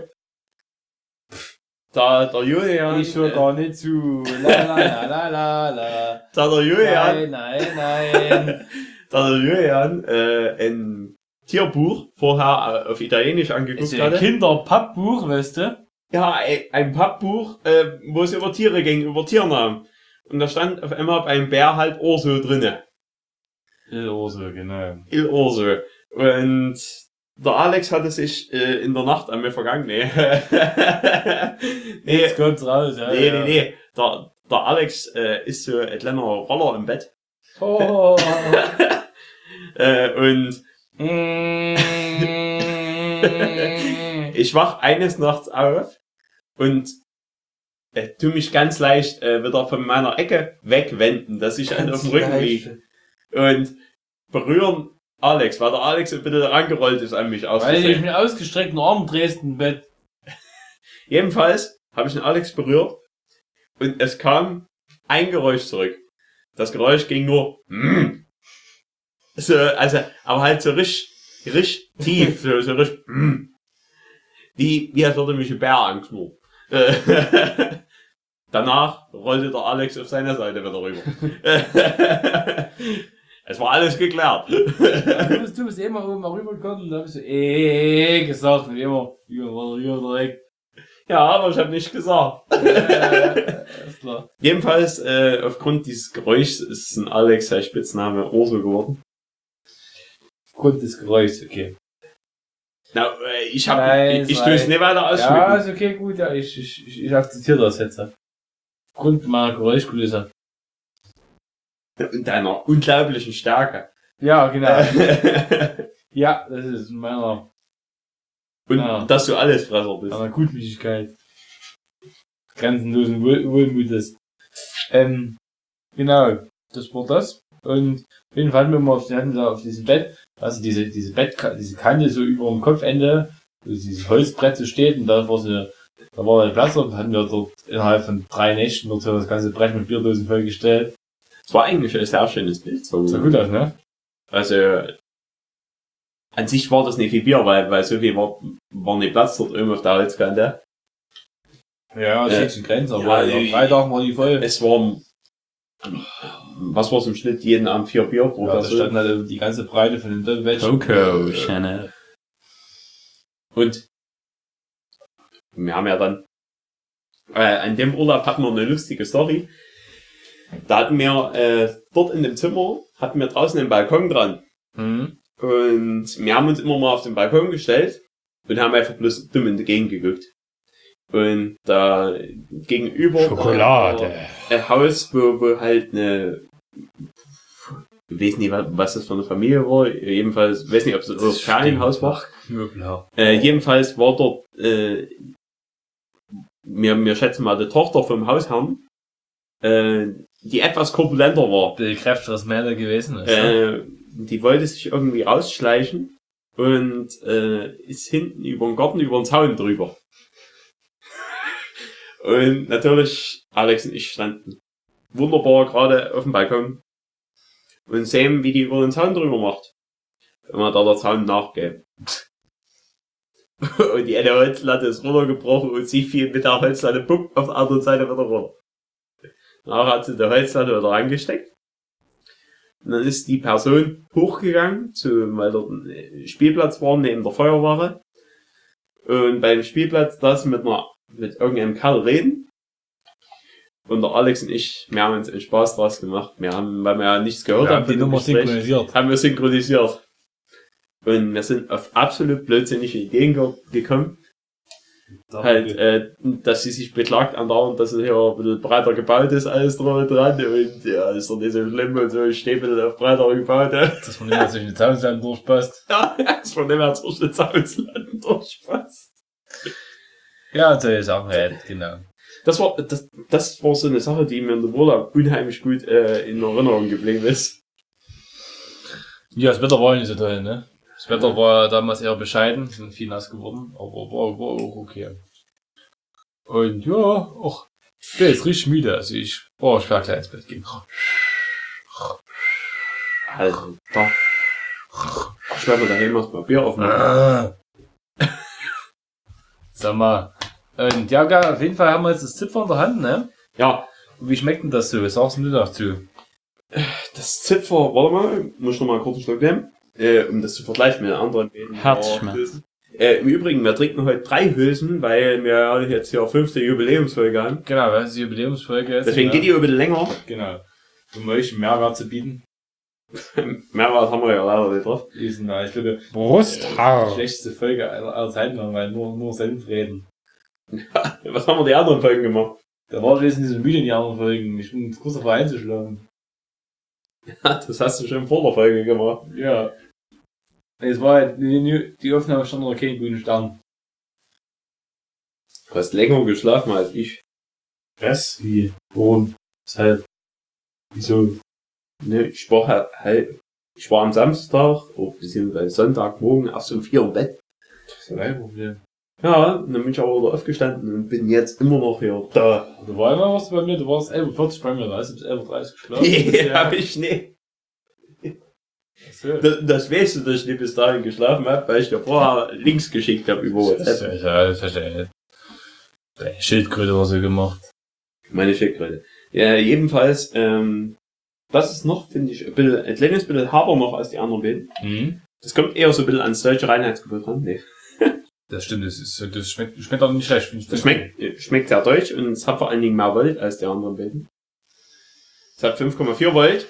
Da der Julian, Ich höre äh, gar nicht zu. La la la la la la. da der Julian, Nein, nein, nein. da der Julian äh, ein Tierbuch vorher äh, auf Italienisch angeguckt Ist ja ein hatte. Kinderpappbuch, weißt du? Ja, ein, ein Pappbuch, äh, wo es über Tiere ging, über Tiernamen. Und da stand auf einmal beim Bär halt Urso drinne. Urso, genau. Il Urso. Und der Alex hatte sich äh, in der Nacht an mir vergangen. Nee. nee, Jetzt kommt's raus, ja. nee, ja. nee, nee. Der, der Alex äh, ist so ein kleiner Roller im Bett. Oh. Äh, und ich wach eines Nachts auf und äh, tu mich ganz leicht äh, wieder von meiner Ecke wegwenden, dass ich halt auf dem Rücken liege. Und berühren Alex, weil der Alex ein bisschen rangerollt ist an mich aus. Weil ich mit ausgestreckten Armen drehst im Bett. Jedenfalls habe ich den Alex berührt und es kam ein Geräusch zurück. Das Geräusch ging nur mm. so, also, aber halt so richtig, richtig tief, so, so richtig mm. Wie, wie als würde mich ein Bär anknurren. Danach rollte der Alex auf seine Seite wieder rüber. Es war alles geklärt. Ja, du, bist, du bist immer oben rübergekommen und da bist du eh gesagt und immer, hier war hier direkt. Ja, aber ich habe nicht gesagt. Äh, ist klar. Jedenfalls, äh, aufgrund dieses Geräuschs ist ein Alex sein Spitzname Urso geworden. Aufgrund des Geräuschs, okay. Na, äh, ich hab, Nein, ich, ich tue es nicht weiter ausschmücken. Ja, ist okay, gut, ja, ich, ich, ich, ich akzeptiere das jetzt. Aufgrund meiner Geräuschkulisse. Und deiner unglaublichen Stärke. Ja, genau. Ja, das ist meiner, Und ja. dass du Allesfresser bist. meiner Gutmütigkeit. Grenzenlosen Wohl Wohlmutes. Ähm, genau, das war das. Und auf jeden Fall hatten wir mal auf, hatten wir auf diesem Bett, also diese, diese Bett, diese Kante so über dem Kopfende, wo dieses Holzbrett so steht und da war so, da war der Platz und hatten wir dort innerhalb von drei Nächten dort so das ganze Brett mit Bierdosen vollgestellt. Es war eigentlich ein sehr schönes Bild. So. Sah gut aus, ne? Also, an sich war das nicht viel Bier, weil, weil so viel war, war nicht Platz dort oben auf der Holzkante. Ja, Äh, das ist ein Grenze, ja, aber nach drei Tagen war die voll. Es war, was war es im Schnitt? Jeden Abend vier Bier pro Ja, da Person. stand halt die ganze Breite von den Doppelwäschen. Coco Chanel. Und wir haben ja dann, äh, an dem Urlaub hatten wir eine lustige Story. Da hatten wir, äh, dort in dem Zimmer, hatten wir draußen einen Balkon dran. Mhm. Und wir haben uns immer mal auf den Balkon gestellt und haben einfach bloß dumm in die Gegend geguckt. Und da gegenüber Schokolade. ein Haus, wo, wo halt eine, ich weiß nicht, was das für eine Familie war, jedenfalls, ich weiß nicht, ob es ein Ferienhaus war. Möbelhaus. Äh, jedenfalls war dort, äh, wir, wir schätzen mal die Tochter vom Hausherrn, äh, die etwas korpulenter war. Der kräftigeres Mädel gewesen ist. Ne? Äh, die wollte sich irgendwie rausschleichen und äh, ist hinten über den Garten, über den Zaun drüber. Und natürlich, Alex und ich standen wunderbar gerade auf dem Balkon und sehen, wie die über den Zaun drüber macht. Wenn man da der Zaun nachgeht. Und die eine Holzlatte ist runtergebrochen und sie fiel mit der Holzlatte bumm, auf der anderen Seite wieder runter. Nachher hat sie die Holzlatte wieder angesteckt. Und dann ist die Person hochgegangen, zu, weil dort ein Spielplatz war neben der Feuerwache. Und beim Spielplatz da mit einer, mit irgendeinem Kerl reden. Und der Alex und ich, wir haben uns einen Spaß draus gemacht. Wir haben, weil wir ja nichts gehört Wir haben, haben die Nummer synchronisiert. haben wir synchronisiert. Und wir sind auf absolut blödsinnige Ideen ge gekommen. Halt, äh, dass sie sich beklagt andauernd, dass es hier ein bisschen breiter gebaut ist, alles dran und dran. Und ja, ist doch nicht so schlimm und so, ich stehe ein bisschen auf breiter gebaut. Dass man nicht mehr zwischen den Zaunsälen durchpasst. Ja, es war nicht mehr zwischen den Zaunsladen durchpasst. Ja, solche Sachen halt, genau. Das war, das, das war so eine Sache, die mir in der Urlaub unheimlich gut äh, in Erinnerung geblieben ist. Ja, das Wetter war nicht so toll, ne? Das Wetter war damals eher bescheiden, sind viel nass geworden, aber war, war auch okay. Und ja, auch, ich bin jetzt richtig müde, also ich brauche schwer gleich ins Bett gehen. Also, da. Ich werde mir daheim erstmal Bier aufmachen. Ah. Sag mal. Und ja, geil, auf jeden Fall haben wir jetzt das Zipfer in der Hand, ne? Ja, Und wie schmeckt denn das so? Was sagst du dazu? das Zipfer, warte mal, muss ich noch mal kurz einen Schluck nehmen, äh, um das zu vergleichen mit den anderen beiden. Herzschmerz. Äh, im Übrigen, wir trinken heute drei Hülsen, weil wir jetzt hier fünfte Jubiläumsfolge haben. Genau, das ist die Jubiläumsfolge jetzt. Deswegen geht die ein bisschen länger. Genau. Um euch einen Mehrwert zu bieten. Mehrwert haben wir ja leider nicht drauf. Die sind, ich glaube, die Brusthaar. schlechteste Folge aller, aller Zeiten, weil nur, nur Senf reden. Was haben wir die anderen Folgen gemacht? Da war ich nicht so müde in die anderen Folgen. Ich bin kurz davor einzuschlafen. Das hast du schon vor der Folge gemacht. Ja. Es war halt, die, die Aufnahme stand noch kein grünen Stern. Du hast länger geschlafen als ich. Was? Wie? Warum? Weshalb? Wieso? Ne, ich war halt, halt Ich war am Samstag, oh, beziehungsweise Sonntagmorgen erst um vier im Bett. Das ist ein Problem. Ja, und dann bin ich aber wieder aufgestanden und bin jetzt immer noch hier da. Du war immer was bei mir, du warst elf Uhr vierzig bei mir, da hast du bis elf Uhr dreißig geschlafen. Nee, hab ich nicht. So. Das, das weißt du, dass ich nicht bis dahin geschlafen habe, weil ich dir vorher Links geschickt habe über Das WhatsApp. ist ja, das ist ja eine Schildkröte oder so gemacht. Meine Schildkröte. Ja, jedenfalls, ähm, das ist noch, finde ich, ein, bisschen, ein kleines bisschen harter noch als die anderen beiden. Mhm. Das kommt eher so ein bisschen ans deutsche Reinheitsgebot ran. Nee. Das stimmt, das, ist, das schmeckt, schmeckt auch nicht schlecht. Das schmeckt, schmeckt sehr deutsch und es hat vor allen Dingen mehr Volt als die anderen beiden. Es hat fünf Komma vier Volt.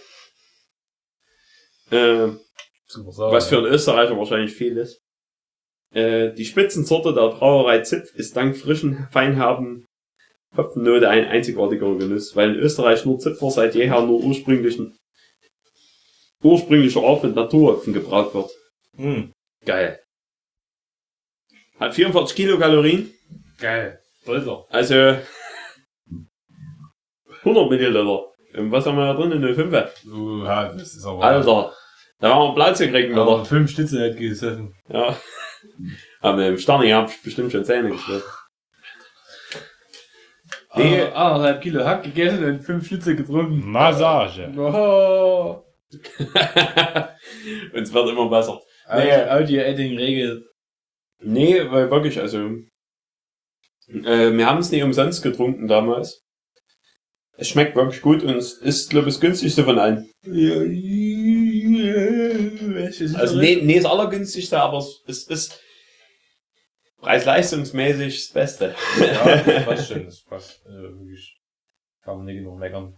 Äh, Super Sache. was für einen Österreicher wahrscheinlich viel ist. Äh, die Spitzensorte der Brauerei Zipf ist dank frischen, feinherben Hopfennote ein einzigartiger Genuss, weil in Österreich nur Zipfer seit jeher nur ursprünglichen, ursprünglicher Art mit Naturhopfen gebraut wird. Mhm. Geil. Hat vierundvierzig Kilokalorien, Geil. Bolter. also hundert Milliliter. Und was haben wir da drin? Eine fünf? Uh, ja, das ist aber... Alter, da waren wir Plätze kriegen, aber oder? fünf Stütze hätte gesessen. Ja. Aber im Sterni hab ich bestimmt schon Zähne geschlagen. Nee. Nee. Anderthalb Kilo Hack gegessen und fünf Schnitzel getrunken. Massage. Oh. Und es wird immer besser. Nee. Audio-Editing-Regel. Nee, weil wirklich, also, äh, wir haben es nicht umsonst getrunken damals. Es schmeckt wirklich gut und es ist, glaube ich, das günstigste von allen. Also, nee, nee, das allergünstigste, aber es, es ist preis-leistungsmäßig das Beste. Ja, das passt schon, das passt. Also, wirklich. Kann man nicht genug meckern.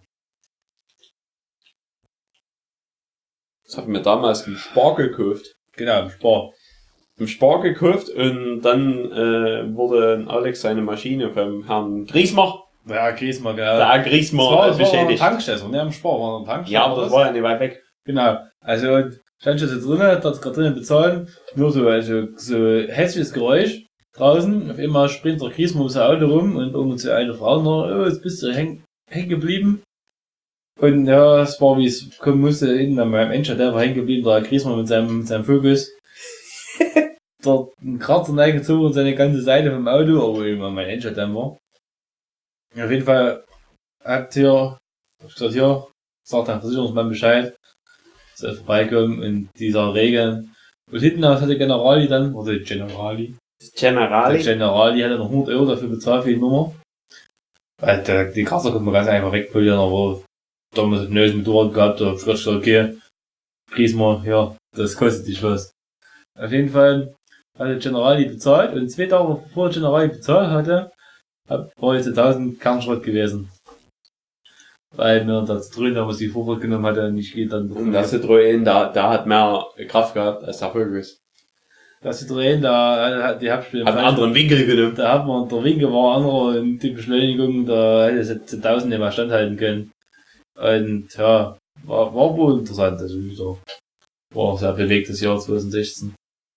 Das haben wir damals im Spar gekauft. Genau, im Spar. Im Spar gekauft und dann äh, wurde Alex seine Maschine vom Herrn Griesmer, Ja, Griesmer, genau. der Herr Das Griesmer, war, äh, das war eine beschädigt. Tankstelle, ne? Im Spar war eine Tankstelle. Ja, aber das war ja nicht weit weg. Genau. Also, stand schon so drinnen, dort gerade drinnen bezahlen. Nur so, also, so hässliches Geräusch. Draußen, auf einmal springt der Griesmer um sein Auto rum und irgend so eine Frau noch, oh, jetzt bist du hängen häng geblieben. Und ja, es war wie es kommen musste, hinten an meinem Endshot, der war hängen geblieben, der Griesmer mit seinem, mit seinem Fokus. Dort einen Kratzer reingezogen und seine ganze Seite vom Auto, aber immer mein Endshot dann war. Auf jeden Fall hat hier, hab ich gesagt, hier, sagt der Versicherungsmann Bescheid, soll vorbeikommen und dieser Regen. Und hinten aus hat der Generali dann, oder die Generali, der Generali. Generali hat noch hundert Euro dafür bezahlt für die Nummer. Weil der, die Kratzer konnte man ganz einfach wegpolieren, aber damals ein neues Motorrad gehabt, da hab ich gesagt, okay, Griesmer, ja, das kostet dich was. Auf jeden Fall hat der Generali bezahlt und zwei Tage bevor der Generali bezahlt hatte, hab- war jetzt tausend Kernschrott gewesen. Weil mir das drüben damals die Vorfahrt genommen hatte und ich gehe dann... Und der Citroën, da, da hat mehr Kraft gehabt als der Fokus. Das Citroën, da hat die Hauptspiel... Hat einen anderen Winkel genommen. Da hat man, der Winkel war anderer und die Beschleunigung, da hätte es jetzt tausend nicht mehr standhalten können. Und ja, war, war wohl interessant, also so. War ein sehr bewegtes Jahr zwanzig sechzehn.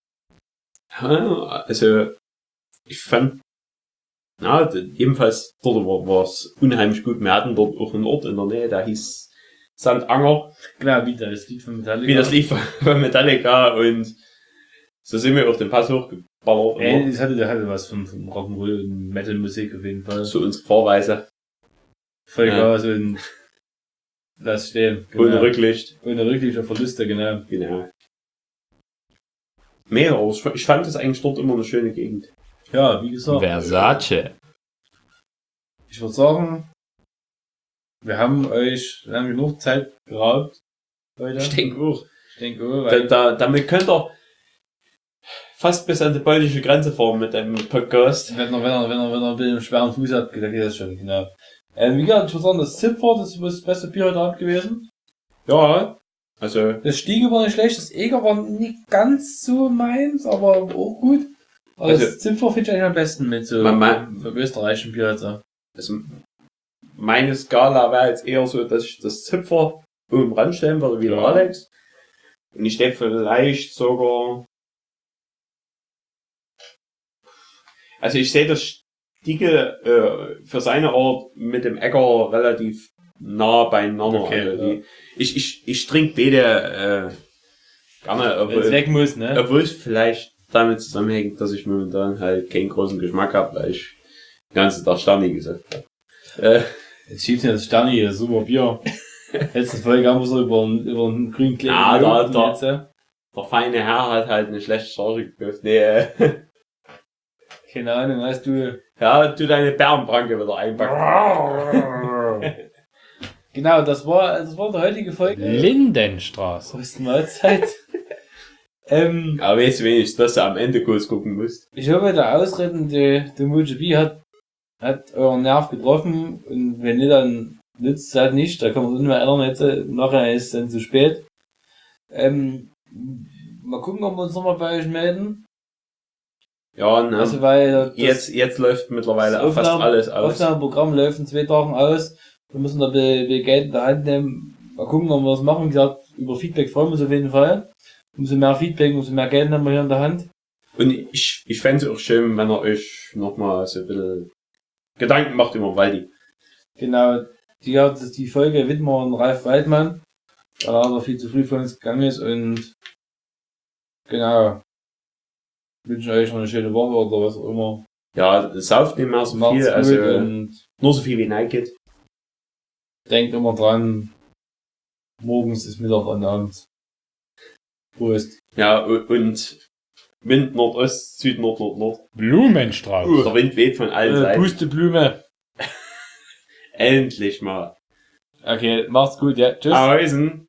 Ja, also, ich fand, ja, d- jedenfalls dort war es unheimlich gut. Wir hatten dort auch einen Ort in der Nähe, der hieß Sandanger, Genau, wie das Lied von Metallica. wie das lief von Metallica, und so sind wir auf den Pass hochgeballert. Ey, immer. das hatte, der hatte was von, von Rock'n'Roll und Metal-Musik auf jeden Fall. So unsere Fahrweise. Voll Ja. Gas und lass stehen. Ohne Rücklicht. Ohne Rücklicht und Verluste, genau. Genau. Mehr, aber ich ich fand das eigentlich dort immer eine schöne Gegend. Ja, wie gesagt, Versace. ich würde sagen, wir haben euch wir haben genug Zeit geraubt heute. Ich denke auch. Ich denke auch, Da, weil da, damit könnt ihr fast bis an die polnische Grenze fahren mit dem Podcast. wenn er, wenn er, wenn er, wenn er ein bisschen einen schweren Fuß hat, dann geht das schon, genau. Ähm, wie gesagt, ich würde sagen, das Zipfer, das ist das beste Bier heute Abend gewesen. Ja, also, Das Stiege war nicht schlecht, das Eger war nicht ganz so meins, aber auch gut. Aber Also- das Zipfer finde ich eigentlich am besten mit so Man- man- vom österreichischen Bier also. also meine Skala wäre jetzt eher so, dass ich das Zipfer oben ranstellen würde, wie der Ja. Alex. Und ich denke vielleicht sogar, also ich sehe das Stiege äh, für seine Art mit dem Egger relativ nah beieinander. Okay, also ja. die, ich, ich, ich trinke beide äh, Gerne, Wenn es obwohl, weg muss, ne? obwohl es vielleicht damit zusammenhängt, dass ich momentan halt keinen großen Geschmack habe, weil ich den ganzen Tag Sterni gesagt habe. Äh, Jetzt schiebt ja das Sterni, das super Bier. Letzte Folge haben wir so über einen, über einen grünen Kleber. Ja, da- da- jetzt, äh, der feine Herr hat halt eine schlechte Charge gekauft. Nee, äh, keine Ahnung, weißt du. ja, tu deine Bärenpranke wieder einpacken. Genau, das war, das war die heutige Folge. Lindenstraße. Prost Mahlzeit. ähm, Aber weißt du wenigstens, dass du am Ende kurz gucken musst. ich hoffe, der Ausreden, der, der MotoGP hat, hat euren Nerv getroffen. Und wenn nicht, dann nützt es halt nicht. Da kann man sich nicht mehr erinnern. Jetzt, äh, nachher ist es dann zu spät. Ähm, mal gucken, ob wir uns nochmal bei euch melden. Ja, ne, Also, weil das jetzt, jetzt läuft mittlerweile das auch fast Aufnahme- alles aus. Aufnahmeprogramm läuft in zwei Tagen aus. Wir müssen da be- be- Geld in der Hand nehmen. Mal gucken, ob wir das machen. Wie gesagt, über Feedback freuen wir uns auf jeden Fall. Umso mehr Feedback, umso mehr Geld haben wir hier in der Hand. Und ich, ich fände es auch schön, wenn ihr euch nochmal so ein bisschen Gedanken macht über Waldi. Genau, die hat die Folge widmen wir an Ralf Waldmann, weil er aber viel zu früh von uns gegangen ist und genau. Wünschen euch noch eine schöne Woche oder was auch immer. Ja, sauft nicht mehr so Macht's viel, gut also und nur so viel wie nein geht. denkt immer dran, morgens ist Mittag und abends. Prost. Ja, u- und Wind Nordost, Süd, Nord, Nord, Nord. Blumenstraße. Der Wind weht von allen Äh, Seiten. Pusteblume. Endlich mal. Okay, macht's gut, ja. Tschüss. Ahäusen.